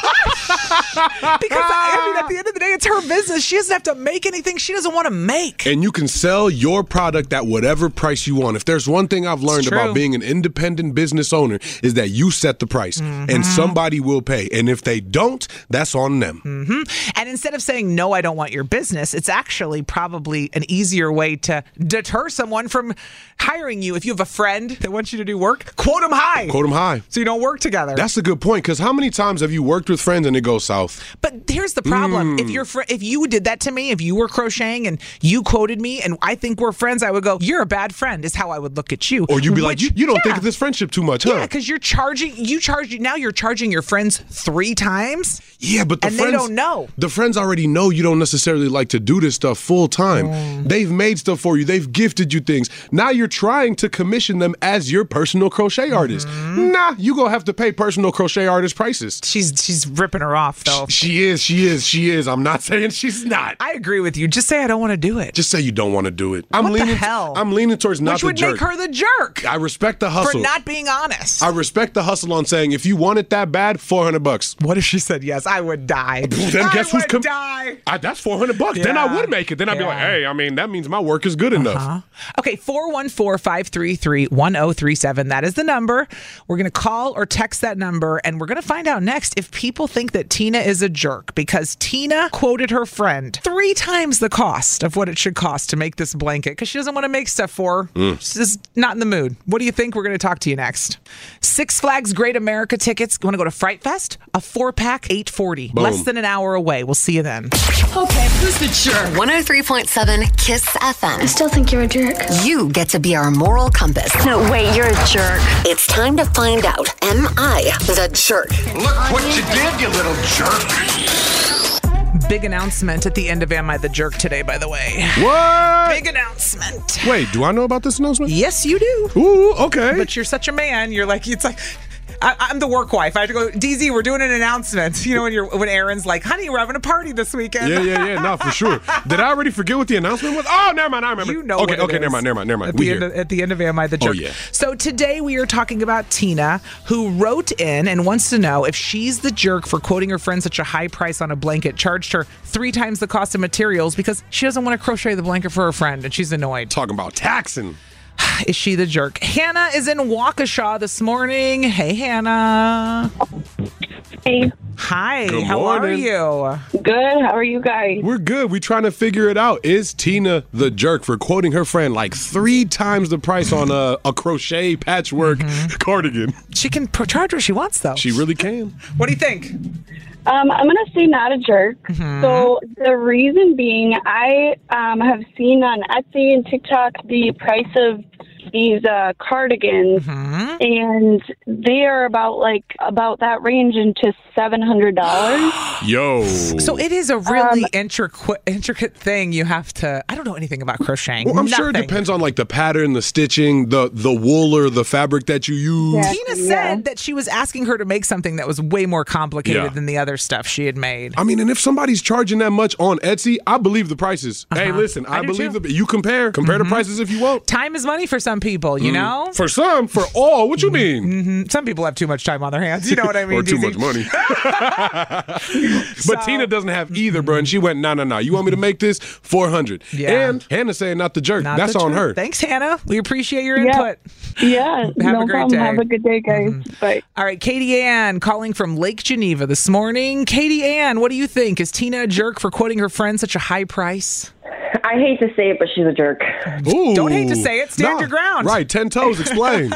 Because, I mean, at the end of the day, it's her business. She doesn't have to make anything she doesn't want to make. And you can sell your product at whatever price you want. If there's one thing I've learned true. about being an independent business owner is that you set the price Mm-hmm. and somebody will pay. And if they don't, that's on them. Mm-hmm. And instead of saying, no, I don't want your business, it's actually probably an easier way to deter someone from hiring you. If you have a friend that wants you to do work, quote them high. Quote them high. So you don't work together. That's a good point, because how many times have you worked with friends and it goes south? But here's the problem. Mm. If you're fr- if you did that to me, if you were crocheting and you quoted me and I think we're friends, I would go, you're a bad friend, is how I would look at you. Or you'd be like, Which- you, you don't yeah. think of this friendship too much, huh? Yeah, because you're charging, you charge, now you're charging your friends three times. Yeah, but the and friends they don't know. The friends already know you don't necessarily like to do this stuff full time. Mm. They've made stuff for you. They've gifted you things. Now you're trying to commission them as your personal crochet artist. Mm-hmm. Nah, you gonna have to pay personal crochet artist prices. She's she's ripping her off though. She, she is, she is, she is. I'm not saying she's not. I agree with you. Just say I don't want to do it. Just say you don't want to do it. I'm What the leaning hell? I'm leaning towards not Which the would jerk. make her the jerk I respect the for hustle. not being honest. I respect the hustle on saying if you want it that bad, four hundred bucks. What if she said yes? I would die. Then I guess who's would com- die. I, that's four hundred bucks. Then I Yeah. would make it. Then I'd be like, Yeah. hey, I mean, that means my work is good enough. Uh-huh. Okay, four one four, five three three, one zero three seven. That is the number. We're going to call or text that number, and we're going to find out next if people think that Tina is a jerk, because Tina quoted her friend three times the cost of what it should cost to make this blanket because she doesn't want to make stuff for her. Mm. She's just not in the mood. What do you think? We're going to talk to you next. Six Flags Great America tickets. Want to go to Fright Fest? A four-pack, eight forty. Boom. Less than an hour away. We'll see you then. Okay, who's the jerk? one oh three point seven KISS F M. I still think you're a jerk. You get to be our moral compass. No, wait, you're a jerk. It's time to find out, am I the jerk? Look what you did, you little jerk. Big announcement at the end of Am I the Jerk today, by the way. What? Big announcement. Wait, do I know about this announcement? Yes, you do. Ooh, okay. But you're such a man. You're like, it's like, I, I'm the work wife. I have to go, D Z, we're doing an announcement. You know, when you're when Aaron's like, honey, we're having a party this weekend. Yeah, yeah, yeah. No, for sure. Did I already forget what the announcement was? Oh, never mind. I remember. You know Okay, what it okay, is. never mind, never mind, never mind. At We the, end here. of, at the end of Am I the Jerk? Oh, yeah. So today we are talking about Tina, who wrote in and wants to know if she's the jerk for quoting her friend such a high price on a blanket, charged her three times the cost of materials because she doesn't want to crochet the blanket for her friend and she's annoyed. Talking about taxing. Is she the jerk? Hannah is in Waukesha this morning. Hey, Hannah. Hey. Hi. Good How are morning. you? Good. How are you guys? We're good. We're trying to figure it out. Is Tina the jerk for quoting her friend like three times the price on a, a crochet patchwork cardigan? She can pro- charge what she wants, though. She really can. What do you think? Um, I'm going to say not a jerk. Mm-hmm. So the reason being, I um, have seen on Etsy and TikTok the price of these uh, cardigans, Mm-hmm. and they are about like about that range into seven hundred dollars. Yo. So it is a Um, really intricate intricate thing. You have to. I don't know anything about crocheting. Well, I'm sure it Nothing. depends on like the pattern, the stitching, the the wool or the fabric that you use. Tina said that she was asking her to make something that was way more complicated Yeah. than the other stuff she had made. I mean, and if somebody's charging that much on Etsy, I believe the prices. Hey, listen, I, I do believe too. the you compare compare the prices if you want. Time is money for some people, you know? For some, for all. What you mean? Mm-hmm. Some people have too much time on their hands. You know what I mean? or too D Z? much money. But Tina doesn't have either, bro. And she went, no, no, no. You want me to make this four hundred? Yeah. And Hannah's saying not the jerk. Not That's the on truth. her. Thanks, Hannah. We appreciate your Yeah. input. Yeah, Have no a great problem. day. Have a good day, guys. Bye. All right, Katie Ann calling from Lake Geneva this morning. Katie Ann, what do you think? Is Tina a jerk for quoting her friend such a high price? I hate to say it, but she's a jerk. Ooh. Don't hate to say it. Stand Nah, your ground. Right, ten toes. Explain.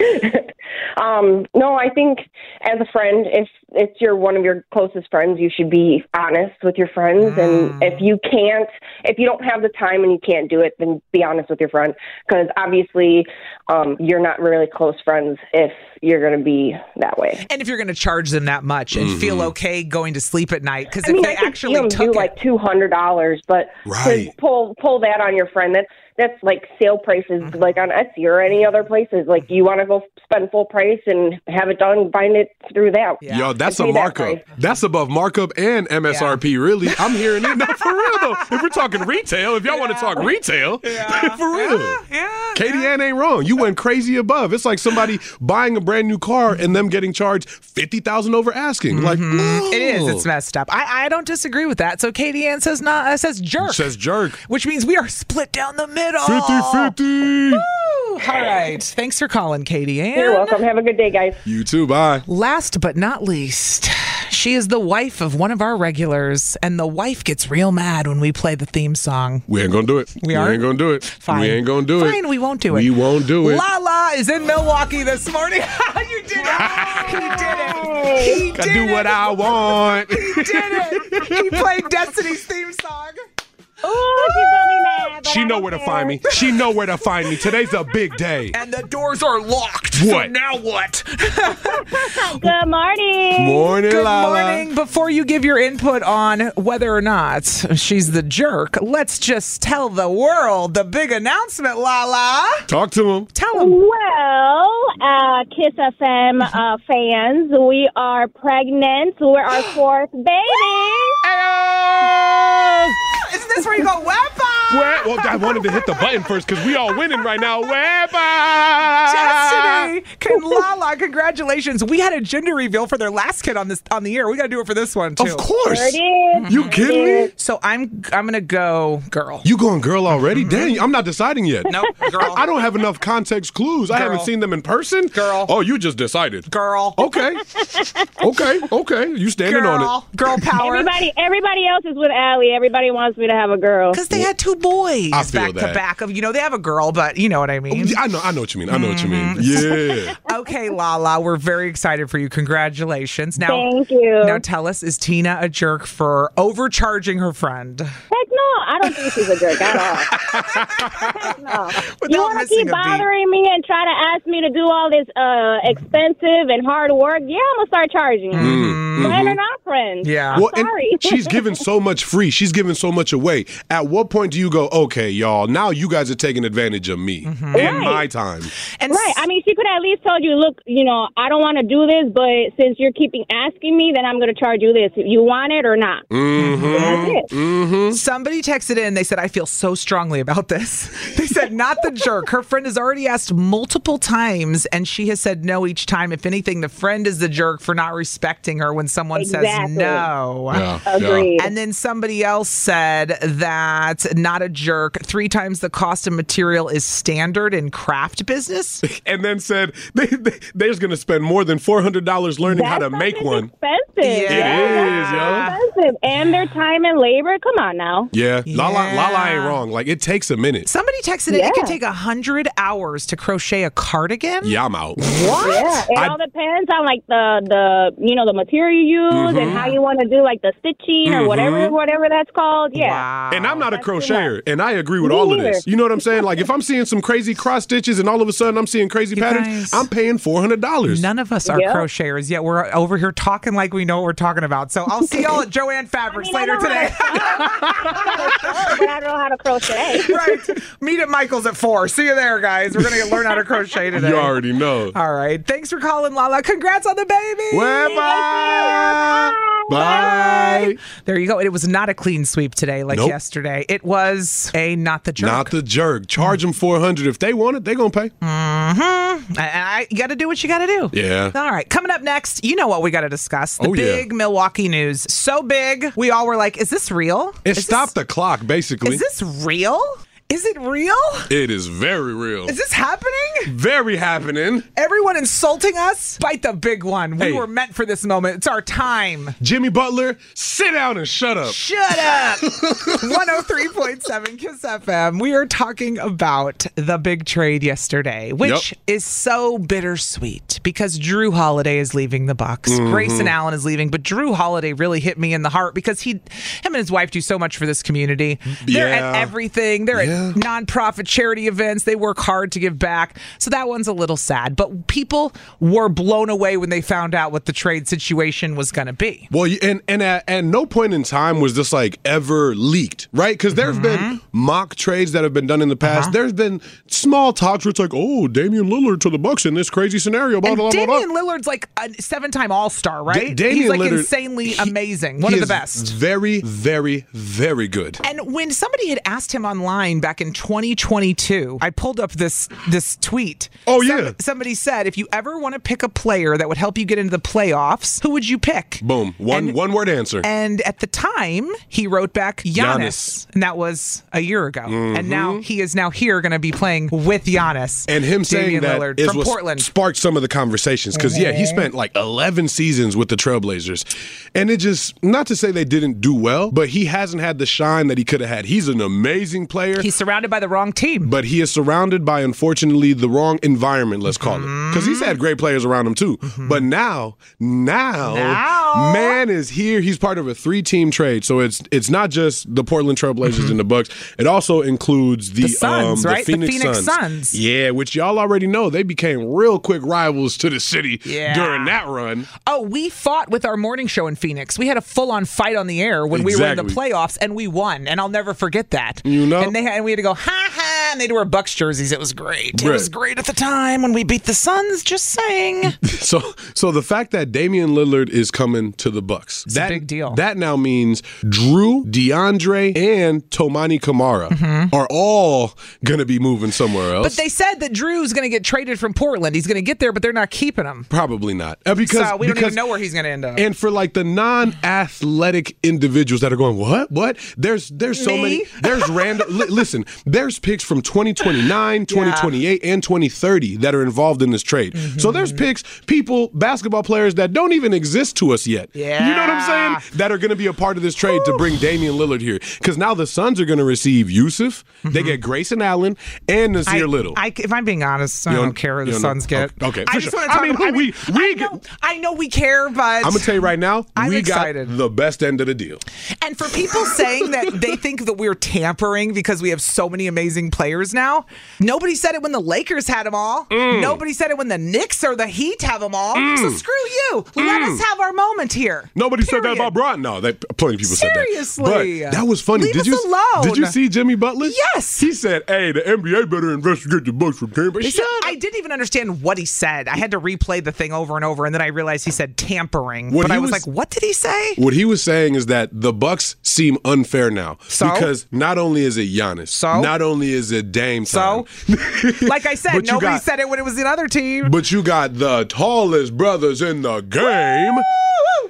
Um, no, I think as a friend, if it's your one of your closest friends, you should be honest with your friends. And if you can't, if you don't have the time and you can't do it, then be honest with your friend. Because obviously, um, you're not really close friends if you're going to be that way. And if you're going to charge them that much and feel okay going to sleep at night, because I if mean, they I could actually see them took do it, like two hundred dollars, but Right. to pull pull that on your friend, that's that's like sale prices, like on Etsy or any other places. Like you want to go spend full price and have it done, bind it through that. Yo, that's And a pay that markup. price. That's above markup and M S R P, really. I'm hearing it. No, for real, though. If we're talking retail, if y'all want to talk retail, for real. Yeah, Katie Ann ain't wrong. You went crazy above. It's like somebody buying a brand new car and them getting charged fifty thousand dollars over asking. Like, no. it is. It's messed up. I, I don't disagree with that. So Katie Ann says not uh, says jerk. Says jerk. Which means we are split down the middle. fifty fifty. All right. Thanks for calling, Katie Ann. You're welcome. Have a good day, guys. You too. Bye. Last but not least, she is the wife of one of our regulars, and the wife gets real mad when we play the theme song. We ain't gonna do it. We aren't? ain't gonna do it. Fine. We ain't gonna do it. Fine, we won't do it. We won't do it. Lala is in Milwaukee this morning. You did it. He did it. He I did do it. what I want. He did it. He played Destiny's theme song. Oh, she's really mad. She know where to find me. She know where to find me. Today's a big day. And the doors are locked. What? So now what? Good morning. Morning, Good Lala. morning. Before you give your input on whether or not she's the jerk, let's just tell the world the big announcement, Lala. Talk to him. Tell them. Well, uh, Kiss F M uh, fans, we are pregnant. We're our fourth baby. Isn't this where you go, Wepa? Well, well, I wanted to hit the button first because we all winning right now. Wepa! Destiny, Con- Lala, congratulations! We had a gender reveal for their last kid on this on the air. We got to do it for this one too. Of course. There it is. You kidding me? So I'm I'm gonna go girl. You going girl already? Dang, I'm not deciding yet. Nope, girl. I don't have enough context clues. I Girl. haven't seen them in person. Girl. Oh, you just decided. Girl. Okay. Okay. Okay. You standing on Girl. it. Girl power. Everybody, everybody else is with Allie. Everybody wants me to have a girl. Because they had two boys I feel back to that. back of, you know, they have a girl, but you know what I mean. I know. I know what you mean. I know what you mean. Yeah. Okay, Lala, we're very excited for you. Congratulations. Now, Thank you. now tell us, is Tina a jerk for overcharging her friend? Heck no, I don't think she's a jerk at all. Heck no. Without You want to missing keep a beat. bothering me and try to ask me to do all this uh, expensive and hard work? Yeah, I'm gonna start charging. Mm-hmm. Friend or not friend? Yeah. I'm Well, and sorry. she's giving so much free. She's giving so much away. At what point do you go, okay, y'all, now you guys are taking advantage of me in Right. my time? And Right. I mean, she could at least told you, look, you know, I don't want to do this, but since you're keeping asking me, then I'm going to charge you this. You want it or not? Mm-hmm. That's it. Mm-hmm. Somebody texted in. They said, I feel so strongly about this. They said, not the jerk. Her friend has already asked multiple times, and she has said no each time. If anything, the friend is the jerk for not respecting her when someone says Exactly. no. Yeah, Agreed. And then somebody else said that not a jerk. Three times the cost of material is standard in craft business. And then said they, they, they're going to spend more than four hundred dollars learning how That to stuff make is one. expensive. expensive. It yeah. is, yo. Expensive. And their time and labor. Come on now. Yeah, Yeah. Lala, Lala ain't wrong. Like, it takes a minute. Somebody texted it. Yeah. It could take a hundred hours to crochet a cardigan. Yeah, I'm out. What? Yeah, it I- all depends on like the the you know the material you use Mhm. and how you want to do like the stitching or Mhm. whatever whatever that's called. Yeah. Wow. And I'm not a That's too crocheter, and I agree with Me all of neither. this. You know what I'm saying? Like, if I'm seeing some crazy cross stitches and all of a sudden I'm seeing crazy You patterns, guys- I'm paying four hundred dollars. None of us are Yep. crocheters yet. We're over here talking like we know what we're talking about. So I'll see y'all at Joanne Fabrics I mean, I later know today. how to- but I don't know how to crochet. Right. Meet at Michael's at four. See you there, guys. We're going to learn how to crochet today. You already know. All right. Thanks for calling, Lala. Congrats on the baby. Well, bye. Bye. There you go. It was not a clean sweep today like Nope. yesterday. It was a not the jerk. Not the jerk. Charge them four hundred dollars. If they want it, they going to pay. Mm-hmm. I, I, you got to do what you got to do. Yeah. All right. Coming up next, you know what we got to discuss. The Oh, yeah. big Milwaukee news. So big, we all were like, is this real? It is stopped the clock, This, basically. is this real? Is it real? It is very real. Is this happening? Very happening. Everyone insulting us? Bite the big one. We Hey. were meant for this moment. It's our time. Jimmy Butler, sit down and shut up. Shut up. one oh three point seven Kiss F M. We are talking about the big trade yesterday, which Yep. is so bittersweet because Drew Holiday is leaving the Bucks. Mhm. Grayson Allen is leaving, but Drew Holiday really hit me in the heart because he, him and his wife do so much for this community. They're Yeah. at everything. They're Yeah. at nonprofit charity events. They work hard to give back. So that one's a little sad, but people were blown away when they found out what the trade situation was going to be. Well, you- and and at, at no point in time was this like ever leaked, right? Because there's Mm-hmm. been mock trades that have been done in the past. Uh-huh. There's been small talks where it's like, oh, Damian Lillard to the Bucks in this crazy scenario. Blah And blah blah blah. Damian Lillard's like a seven-time All-Star, right? Da- Damian He's like Lillard, insanely he- amazing. One he of the is best. Very, very, very good. And when somebody had asked him online back in twenty twenty-two, I pulled up this this tweet. Oh, Some- yeah. Somebody said, if you ever want to pick a player that would help you get into the playoffs, who would you pick? Boom. One And- one word answer. And at the time, he wrote back Giannis, Giannis. and that was a year ago. Mhm. And now he is now here, going to be playing with Giannis. And him saying Damian that Lillard is from what Portland. sparked some of the conversations. Because, yeah, he spent like eleven seasons with the Trailblazers. And it just, not to say they didn't do well, but he hasn't had the shine that he could have had. He's an amazing player. He's surrounded by the wrong team. But he is surrounded by, unfortunately, the wrong environment, let's call it. Because he's had great players around him, too. But now, now, Now. man is here. He's part of a three-team trade. So it's it's not just the Portland Trailblazers and the Bucks. It also includes the, The Suns, um, right? the The Phoenix, Phoenix Suns. Suns. Yeah, which y'all already know. They became real quick rivals to the city Yeah. during that run. Oh, we fought with our morning show in Phoenix. We had a full-on fight on the air when we were in the Exactly. playoffs, and we won. And I'll never forget that. You know? And they had, and we had to go ha ha, and they'd wear Bucks jerseys. It was great. It Right. was great at the time when we beat the Suns. Just saying. So, so the fact that Damian Lillard is coming to the Bucks, It's a that big deal. That now means Drew, DeAndre, and Tomani Kamara Mm-hmm. are all gonna be moving somewhere else. But they said that Drew's going to get traded from Portland. He's going to get there, but they're not keeping him. Probably not, Uh, because so we don't because, even know where he's going to end up. And for like the non-athletic individuals that are going, what, what? There's there's so Me? many. There's random. li- listen, there's picks from twenty twenty-nine, twenty twenty-eight, and twenty thirty that are involved in this trade. So there's picks, people, basketball players that don't even exist to us yet. Yeah. You know what I'm saying? That are going to be a part of this trade to bring Damian Lillard here. Because now the Suns are going to receive Yusuf. They get Grayson Allen and Nasir I, Little. I, if I'm being honest, I You don't, don't- care who you the don't- Suns get. okay, I for just sure. want to I talk mean, about, we- we I know, I know we care, but I'm gonna tell you right now, I'm we excited. got the best end of the deal. And for people saying that they think that we're tampering because we have so many amazing players now, nobody said it when the Lakers had them all. Mm. Nobody said it when the Knicks or the Heat have them all. Mm. So screw you. Let Mm. us have our moment here. Nobody said that Period. about Bron. No, that plenty of people Seriously. said that. But that was funny. Leave did us you alone. Did you see Jimmy Butler? Yes. He said, "Hey, the N B A better investigate the Bucks from Tampa." They Shut said- I didn't even understand what he said. I had to replay the thing over and over, and then I realized he said tampering. What but he I was, was- like, what did he say? What he was saying is that the Bucks seem unfair now So? because not only is it Giannis, So? not only is it Dame time, So? Like I said, But you nobody got- said it when it was the other team. but you got the tallest brothers in the game.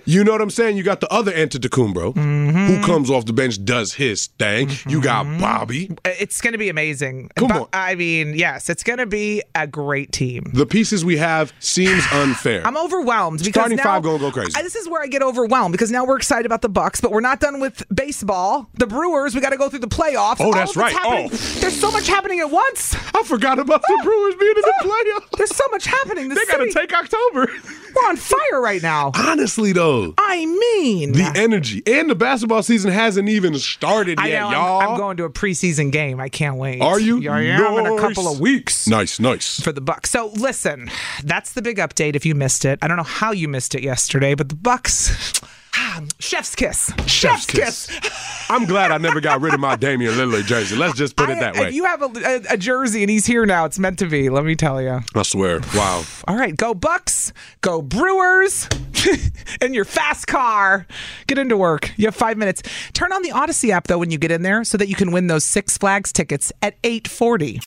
You know what I'm saying? You got the other Antetokounmpo Mm-hmm. who comes off the bench, does his thing. Mm-hmm. You got Bobby. It's going to be amazing. Come but, on. I mean, yes, it's going to be a great team. The pieces we have seems unfair. I'm overwhelmed because Starting now, five gonna go crazy. I, this is where I get overwhelmed because now we're excited about the Bucks, but we're not done with baseball. The Brewers, we got to go through the playoffs. Oh, All that's of right. happening. Oh. There's so much happening at once. I forgot about the Brewers being in the playoffs. There's so much happening. The they got to city- take October. We're on fire right now. Honestly, though. I mean. The energy. And the basketball season hasn't even started I yet, know, y'all. I'm, I'm going to a preseason game. I can't wait. Are you? I am in a Nice. couple of weeks. Nice, nice. For the Bucks. So listen, that's the big update if you missed it. I don't know how you missed it yesterday, but the Bucks, chef's kiss. Chef's, kiss. kiss. I'm glad I never got rid of my Damian Lillard jersey. Let's just put it that I, way. If you have a, a, a jersey and he's here now, it's meant to be, let me tell you. I swear. Wow. All right, go Bucks, go Brewers, in your fast car. Get into work. You have five minutes. Turn on the Odyssey app, though, when you get in there so that you can win those Six Flags tickets at eight forty.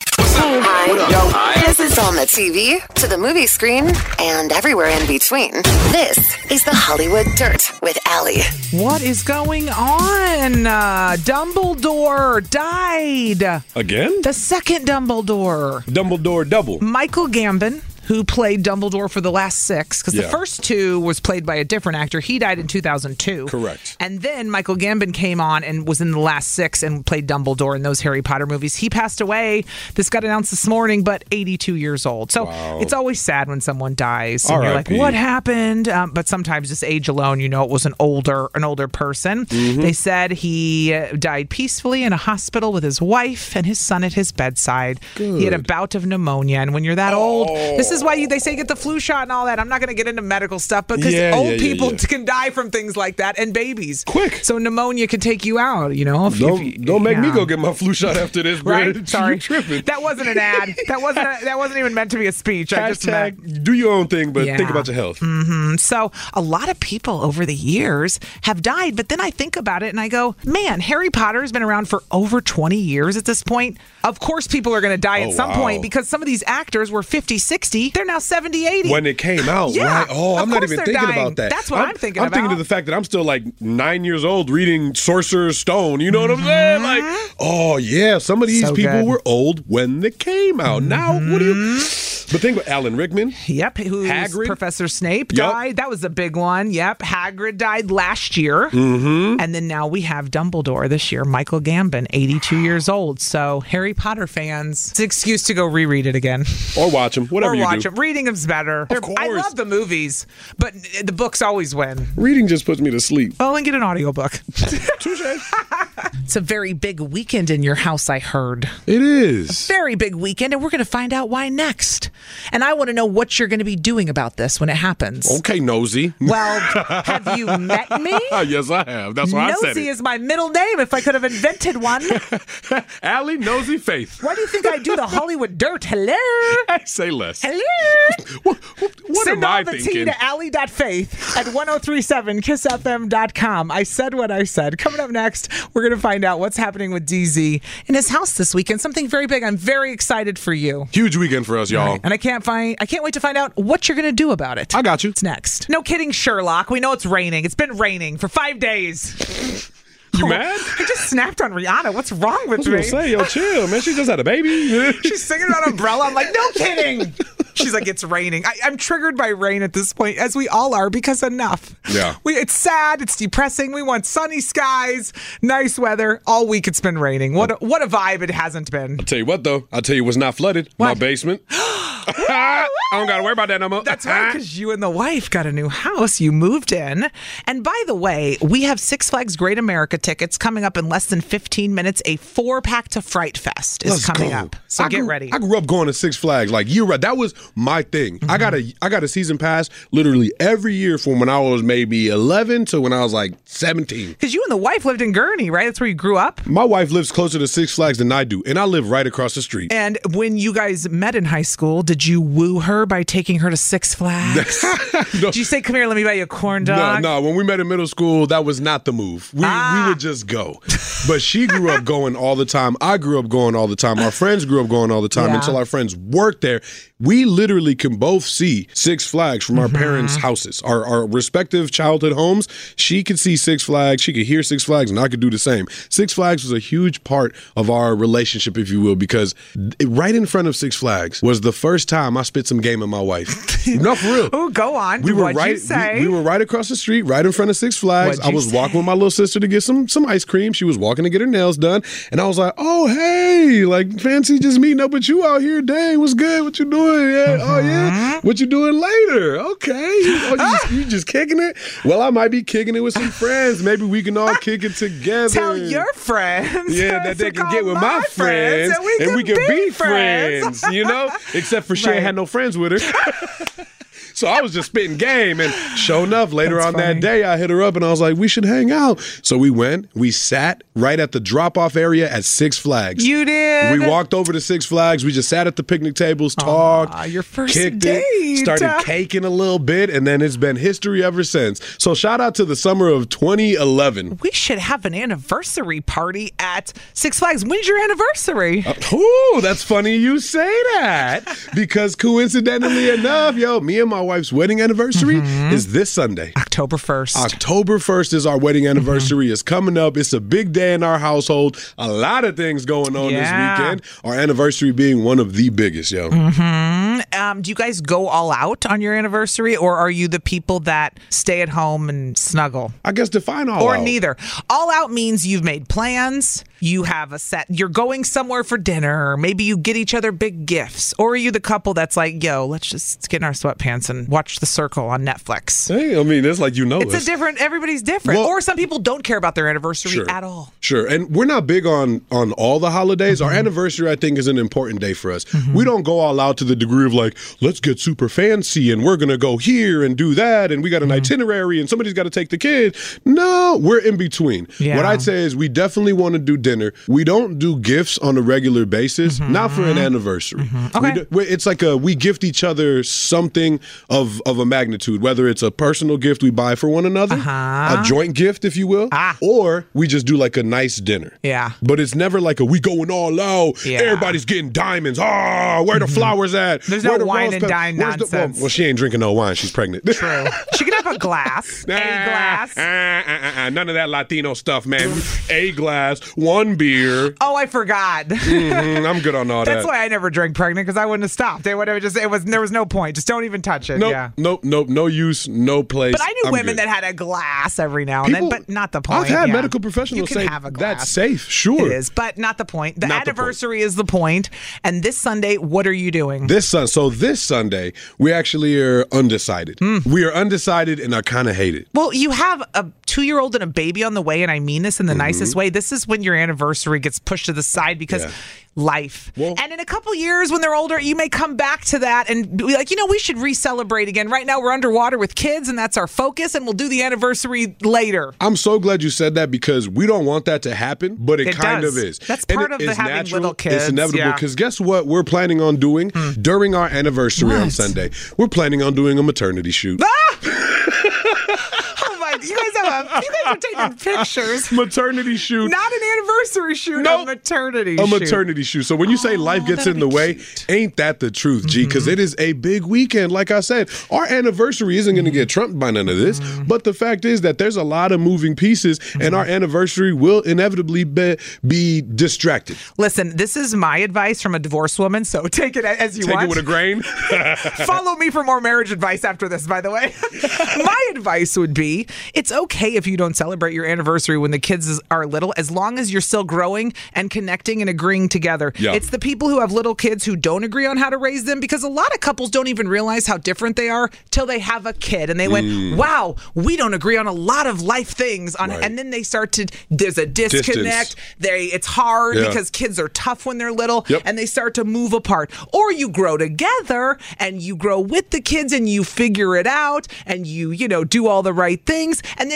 Hi. This is on the T V, to the movie screen, and everywhere in between. This is the Hollywood Dirt with Allie. What is going on? Uh, Dumbledore died. Again? The second Dumbledore. Dumbledore double. Michael Gambon, who played Dumbledore for the last six, because Yeah. the first two was played by a different actor. He died in two thousand two. Correct. And then Michael Gambon came on and was in the last six and played Dumbledore in those Harry Potter movies. He passed away. This got announced this morning, but eighty-two years old. So Wow. it's always sad when someone dies. And R I P. you're like, what happened? Um, but sometimes just age alone, you know, it was an older, an older person. Mm-hmm. They said he uh, died peacefully in a hospital with his wife and his son at his bedside. He had a Good. bout of pneumonia. And when you're that old, this is why you, they say get the flu shot and all that. I'm not going to get into medical stuff because Yeah, old yeah, yeah, people yeah. can die from things like that, and babies. Quick. So pneumonia could take you out, you know. If you- Don't, if you- don't make me yeah. go get my flu shot after this, bro. Right? Sorry. You tripping. That wasn't an ad. That wasn't a, that wasn't even meant to be a speech. I just meant. Hashtag do your own thing, but Yeah. think about your health. Mhm. So a lot of people over the years have died, but then I think about it and I go, man, Harry Potter has been around for over twenty years at this point. Of course people are going to die Oh, at some wow. point because some of these actors were fifty, sixty. They're now seventy, eighty. When it came out, Yeah, right? Oh, of I'm not course even they're thinking dying. about that. That's what I'm thinking I'm thinking about. of the fact that I'm still like nine years old reading Sorcerer's Stone. You know what I'm saying? Like, oh yeah, some of these So people good. were old when they came out. Now, what do you? But think about Alan Rickman. Yep, who's Hagrid? Professor Snape Yup. died. That was a big one. Yep, Hagrid died last year. Mm-hmm. And then now we have Dumbledore this year, Michael Gambon, eighty-two years old. So Harry Potter fans, it's an excuse to go reread it again. Or watch them, whatever or you watch do. them. Reading them's better. They're- I course. love the movies, but the books always win. Reading just puts me to sleep. Oh, and get an audiobook. Touche. It's a very big weekend in your house, I heard. It is. Very big weekend, and we're going to find out why next. And I want to know what you're going to be doing about this when it happens. Okay, nosy. Well, have you met me? Yes, I have. That's why I said Nosy it. is my middle name if I could have invented one. Allie Nosy Faith. Why do you think I do the Hollywood Dirt? Hello? Say less. Hello? What, what Send am all I the tea thinking? to Allie.faith at ten thirty-seven kiss f m dot com. I said what I said. Coming up next, we're going to find out what's happening with D Z in his house this weekend. Something very big. I'm very excited for you. Huge weekend for us, y'all. Right. And I can't find I can't wait to find out what you're going to do about it. I got you. It's next. No kidding, Sherlock. We know it's raining. It's been raining for five days. You mad? I just snapped on Rihanna. What's wrong I with was me? gonna say, yo, chill, man. She just had a baby. She's singing about umbrella. I'm like, no kidding. She's like, it's raining. I, I'm triggered by rain at this point, as we all are, because enough. Yeah. We, it's sad. It's depressing. We want sunny skies, nice weather. All week it's been raining. What a, what a vibe it hasn't been. I'll tell you what, though. I'll tell you what's not flooded. My What? basement. I don't got to worry about that no more. That's right, because you and the wife got a new house. You moved in. And by the way, we have Six Flags Great America tickets coming up in less than fifteen minutes. A four-pack to Fright Fest is Let's coming go. up. So I get grew, ready. I grew up going to Six Flags like year round. That was my thing. I got a I got a season pass literally every year from when I was maybe eleven to when I was like seventeen. Because you and the wife lived in Gurney, right? That's where you grew up. My wife lives closer to Six Flags than I do, and I live right across the street. And when you guys met in high school, did you woo her by taking her to Six Flags? No. Did you say, come here, let me buy you a corn No, dog? no. When we met in middle school, that was not the move. We Ah. we would just go. But she grew up going all the time. I grew up going all the time. Our friends grew up going all the time Yeah. until our friends worked there. we literally can both see Six Flags from our Mm-hmm. parents' houses, our, our respective childhood homes. She could see Six Flags, she could hear Six Flags, and I could do the same. Six Flags was a huge part of our relationship, if you will, because right in front of Six Flags was the first time I spit some game with my wife. No, for real. Oh, go on. We were What'd right. you say? We, we were right across the street, right in front of Six Flags. What'd I you was say? walking with my little sister to get some some ice cream. She was walking to get her nails done, and I was like, "Oh, hey, like fancy just meeting up with you out here. Dang, what's good? What you doing? Yeah, oh yeah, what you doing later? Okay, oh, you, just, you just kicking it? Well, I might be kicking it with some friends. Maybe we can all kick it together. Tell your friends. Yeah, that they to can call get with my friends, and we can, can be, be friends. friends. You know, except for she Right. ain't had no friends with her. So I was just spitting game, and sure enough, later That's on funny. that day, I hit her up, and I was like, we should hang out. So we went, we sat right at the drop-off area at Six Flags. You did? We walked over to Six Flags. We just sat at the picnic tables, talked, Aw, your first kicked date. it, started caking a little bit, and then it's been history ever since. So shout out to the summer of twenty eleven. We should have an anniversary party at Six Flags. When's your anniversary? Uh, ooh, that's funny you say that, because coincidentally enough, yo, me and my wife's wedding anniversary Mm-hmm. is this Sunday. October first. October first is our wedding anniversary. Mm-hmm. It's coming up. It's a big day in our household. A lot of things going on Yeah. this weekend. Our anniversary being one of the biggest, yo. Mm-hmm. Um, do you guys go all out on your anniversary, or are you the people that stay at home and snuggle? I guess define all or out. neither. All out means you've made plans. You have a set. You're going somewhere for dinner. Or maybe you get each other big gifts. Or are you the couple that's like, yo, let's just get in our sweatpants and watch The Circle on Netflix? Hey, I mean, it's like you know It's us. a different. Everybody's different. Well- or some people don't care about their anniversary Sure. at all. Sure. And we're not big on on all the holidays. Mm-hmm. Our anniversary, I think, is an important day for us. We don't go all out to the degree of like, let's get super fancy and we're going to go here and do that. And we got an Mm-hmm. itinerary and somebody's got to take the kid. No, we're in between. Yeah. What I'd say is we definitely want to do dinner. We don't do gifts on a regular basis, not for an anniversary. Mm-hmm. Okay. We do- we- it's like a, we gift each other something of, of a magnitude, whether it's a personal gift we buy for one another, Uh-huh. a joint gift, if you will, or we just do like a nice dinner. Yeah. But it's never like a we going all out. Yeah. Mm-hmm. Everybody's getting diamonds. Ah, where the flowers at? There's Where no the wine rose and pe- dine where's the- well, nonsense. well, she ain't drinking no wine. She's pregnant. True. She can have a glass. A glass. Uh, uh, uh, uh, none of that Latino stuff, man. A glass, one beer. Oh, I forgot. Mhm, I'm good on all That's that. why I never drank pregnant, because I wouldn't have stopped. They would have just. It was. There was no point. Just don't even touch it. Nope, Yeah. nope, nope, no use, no place. But I knew I'm women good. that had a glass every now and People- then, but not the point. I've had yeah. medical professionals You can say have a glass. that's safe. Sure. It is, but not the point. The Not the anniversary is the point. And this Sunday, what are you doing? This sun, so this Sunday, we actually are undecided. Hmm. We are undecided, and I kind of hate it. Well, you have a two-year-old and a baby on the way, and I mean this in the nicest way. This is when your anniversary gets pushed to the side because Yeah. life. and in a couple years, when they're older, you may come back to that and be like, you know, we should re-celebrate again. Right now, we're underwater with kids, and that's our focus, and we'll do the anniversary later. I'm so glad you said that because we don't want that to happen, but it, It kind does. of is. That's And part it of the is having natural. little kids, It's inevitable yeah. because guess what we're planning on doing during our anniversary on What? Sunday? We're planning on doing a maternity shoot. Oh my! You guys have a, you guys are taking pictures. Maternity shoot. Not an anniversary shoot. Nope. A maternity A shoot. maternity shoot. So when you say life gets in the way, ain't that the truth, G? Because is a big weekend. Like I said, our anniversary isn't going to get trumped by none of this. But the fact is that there's a lot of moving pieces, and our anniversary will inevitably be, be distracted. Listen, this is my advice from a divorced woman, so take it as you Take want. it with a grain. Follow me for more marriage advice after this, by the way. My advice would be, it's okay if you don't celebrate your anniversary when the kids is- are little, as long as you're still growing and connecting and agreeing together. Yeah. It's the people who have little kids who don't agree on how to raise them, because a lot of couples don't even realize how different they are till they have a kid and they went, Mm. wow, we don't agree on a lot of life things. On, Right. And then they start to, there's a disconnect. Distance. They, it's hard Yeah. because kids are tough when they're little, Yep. and they start to move apart. Or you grow together and you grow with the kids and you figure it out and you, you know, do all the right things, and then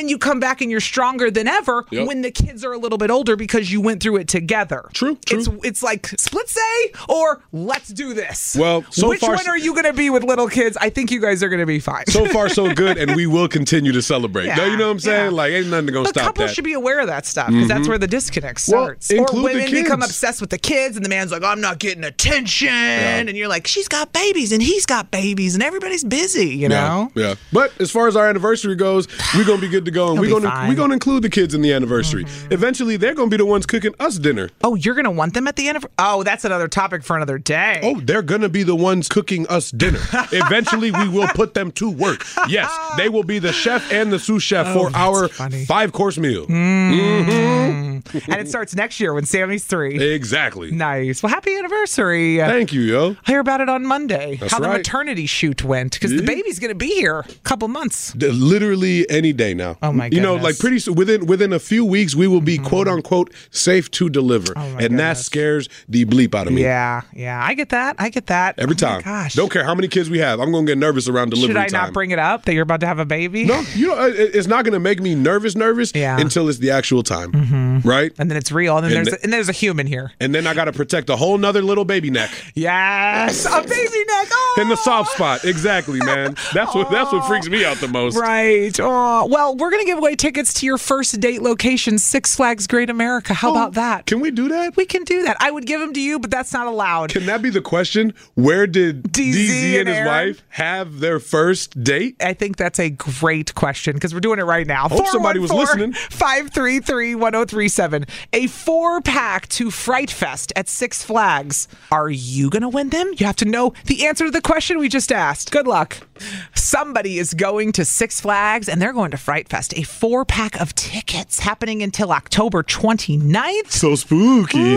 then you come back and you're stronger than ever yep. when the kids are a little bit older because you went through it together. True, true. It's, it's like split say or let's do this. Well, so Which far, one are you going to be with little kids? I think you guys are going to be fine. So far, so good, and we will continue to celebrate. Yeah, no, you know what I'm saying? Yeah. Like, ain't nothing going to stop that. Couples should be aware of that stuff because mm-hmm. that's where the disconnect starts. Well, or women become obsessed with the kids, and the man's like, I'm not getting attention. Yeah. And you're like, she's got babies, and he's got babies, and everybody's busy, you know? Yeah. yeah. But as far as our anniversary goes, we're going to be good to go, and we're going to we're going to include the kids in the anniversary. Mm-hmm. Eventually, they're going to be the ones cooking us dinner. Oh, you're going to want them at the anniversary? Oh, that's another topic for another day. Oh, they're going to be the ones cooking us dinner. Eventually, we will put them to work. Yes, they will be the chef and the sous chef oh, for our funny. five-course meal. Mm-hmm. Mm-hmm. And it starts next year when Sammy's three. Exactly. Nice. Well, happy anniversary. Thank you, yo. I hear about it on Monday. That's how right. the maternity shoot went because yeah. the baby's going to be here a couple months. Literally any day now. Oh, my goodness. You know, like pretty soon, within, within a few weeks, we will be mm-hmm. quote-unquote safe to deliver. Oh, my and goodness. that scares the bleep out of me. Yeah, yeah. I get that. I get that. Every oh time. Gosh. Don't care how many kids we have. I'm going to get nervous around delivery time. Should I not bring it up that you're about to have a baby? No, you know, it's not going to make me nervous, nervous yeah. until it's the actual time. Mm-hmm. Right? And then it's real. And then, and there's, the, a, and there's a human here. And then I got to protect a whole nother little baby neck. Yes. A baby neck. Oh. In the soft spot. Exactly, man. That's what, that's what freaks me out the most. Right. Oh. Well, we're going to give away tickets to your first date location, Six Flags Great America. How oh, about that? Can we do that? We can do that. I would give them to you, but that's not allowed. Can that be the question? Where did D Z, D Z and his Aaron? wife have their first date? I think that's a great question because we're doing it right now. Hope somebody was listening. five three three, one oh three seven. A four-pack to Fright Fest at Six Flags. Are you going to win them? You have to know the answer to the question we just asked. Good luck. Somebody is going to Six Flags and they're going to Fright Fest. A four-pack of tickets happening until October twenty-ninth. So spooky.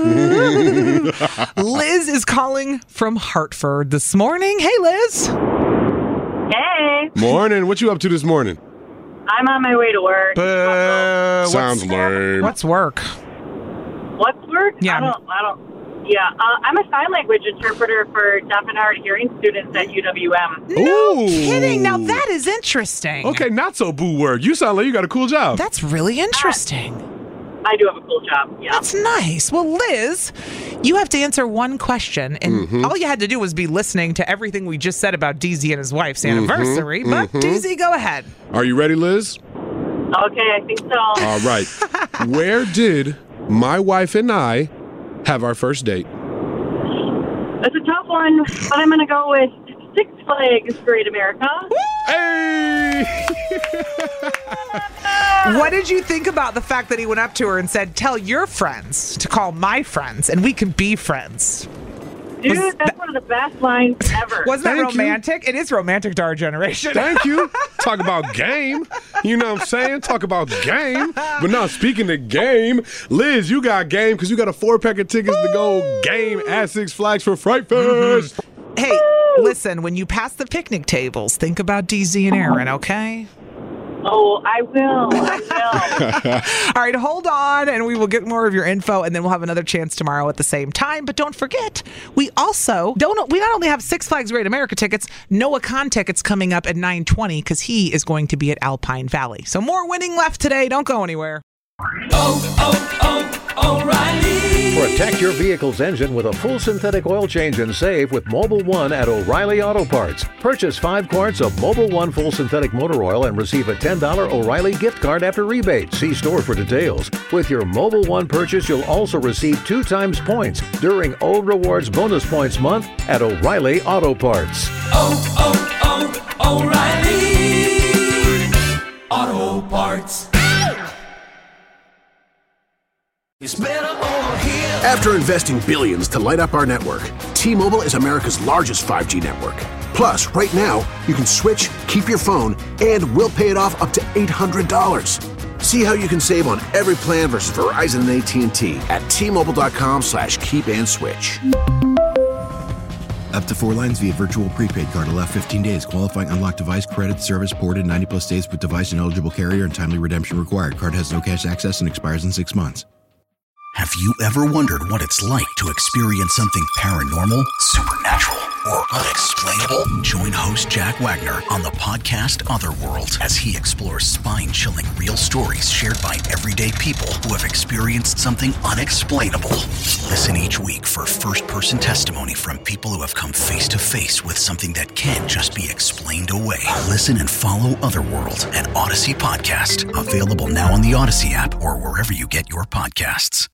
Liz is calling from Hartford this morning. Hey, Liz. Hey. Morning. What you up to this morning? I'm on my way to work. Uh, Sounds lame. What's work? What's work? Yeah. I don't, I don't, yeah. Uh, I'm a sign language interpreter for deaf and hard of hearing students at U W M. No Ooh. kidding. Now that is interesting. Okay, not so boo work. You sound like you got a cool job. That's really interesting. Uh, I do have a cool job, yeah. That's nice. Well, Liz, you have to answer one question, and mm-hmm. all you had to do was be listening to everything we just said about D Z and his wife's mm-hmm. anniversary. But mm-hmm. D Z, go ahead. Are you ready, Liz? Okay, I think so. All right. Where did my wife and I have our first date? It's a tough one, but I'm going to go with Six Flags Great America. Hey! What did you think about the fact that he went up to her and said, tell your friends to call my friends and we can be friends? Dude, was that's that, one of the best lines ever. Wasn't that Thank romantic? You. It is romantic to our generation. Thank you. Talk about game. You know what I'm saying? Talk about game. But now, speaking of game, Liz, you got game because you got a four-pack of tickets to go game at Six Flags for Fright Fest. Mm-hmm. Hey, listen, when you pass the picnic tables, think about D Z and Aaron, okay? Oh, I will. I will. All right, hold on, and we will get more of your info, and then we'll have another chance tomorrow at the same time. But don't forget, we also don't. We not only have Six Flags Great America tickets, Noah Khan tickets coming up at nine twenty because he is going to be at Alpine Valley. So more winning left today. Don't go anywhere. Oh, oh, oh, O'Reilly. Protect your vehicle's engine with a full synthetic oil change and save with Mobil one at O'Reilly Auto Parts. Purchase five quarts of Mobil one full synthetic motor oil and receive a ten dollars O'Reilly gift card after rebate. See store for details. With your Mobil one purchase, you'll also receive two times points during O Rewards Bonus Points Month at O'Reilly Auto Parts. Oh, oh, oh, O'Reilly Auto Parts. It's better over here. After investing billions to light up our network, T-Mobile is America's largest five G network. Plus, right now, you can switch, keep your phone, and we'll pay it off up to eight hundred dollars. See how you can save on every plan versus Verizon and A T and T at T-Mobile.com slash keep and switch. Up to four lines via virtual prepaid card. Allow fifteen days. Qualifying unlocked device credit service ported ninety plus days with device and eligible carrier and timely redemption required. Card has no cash access and expires in six months. Have you ever wondered what it's like to experience something paranormal, supernatural, or unexplainable? Join host Jack Wagner on the podcast Otherworld as he explores spine-chilling real stories shared by everyday people who have experienced something unexplainable. Listen each week for first-person testimony from people who have come face-to-face with something that can't just be explained away. Listen and follow Otherworld, an Odyssey podcast. Available now on the Odyssey app or wherever you get your podcasts.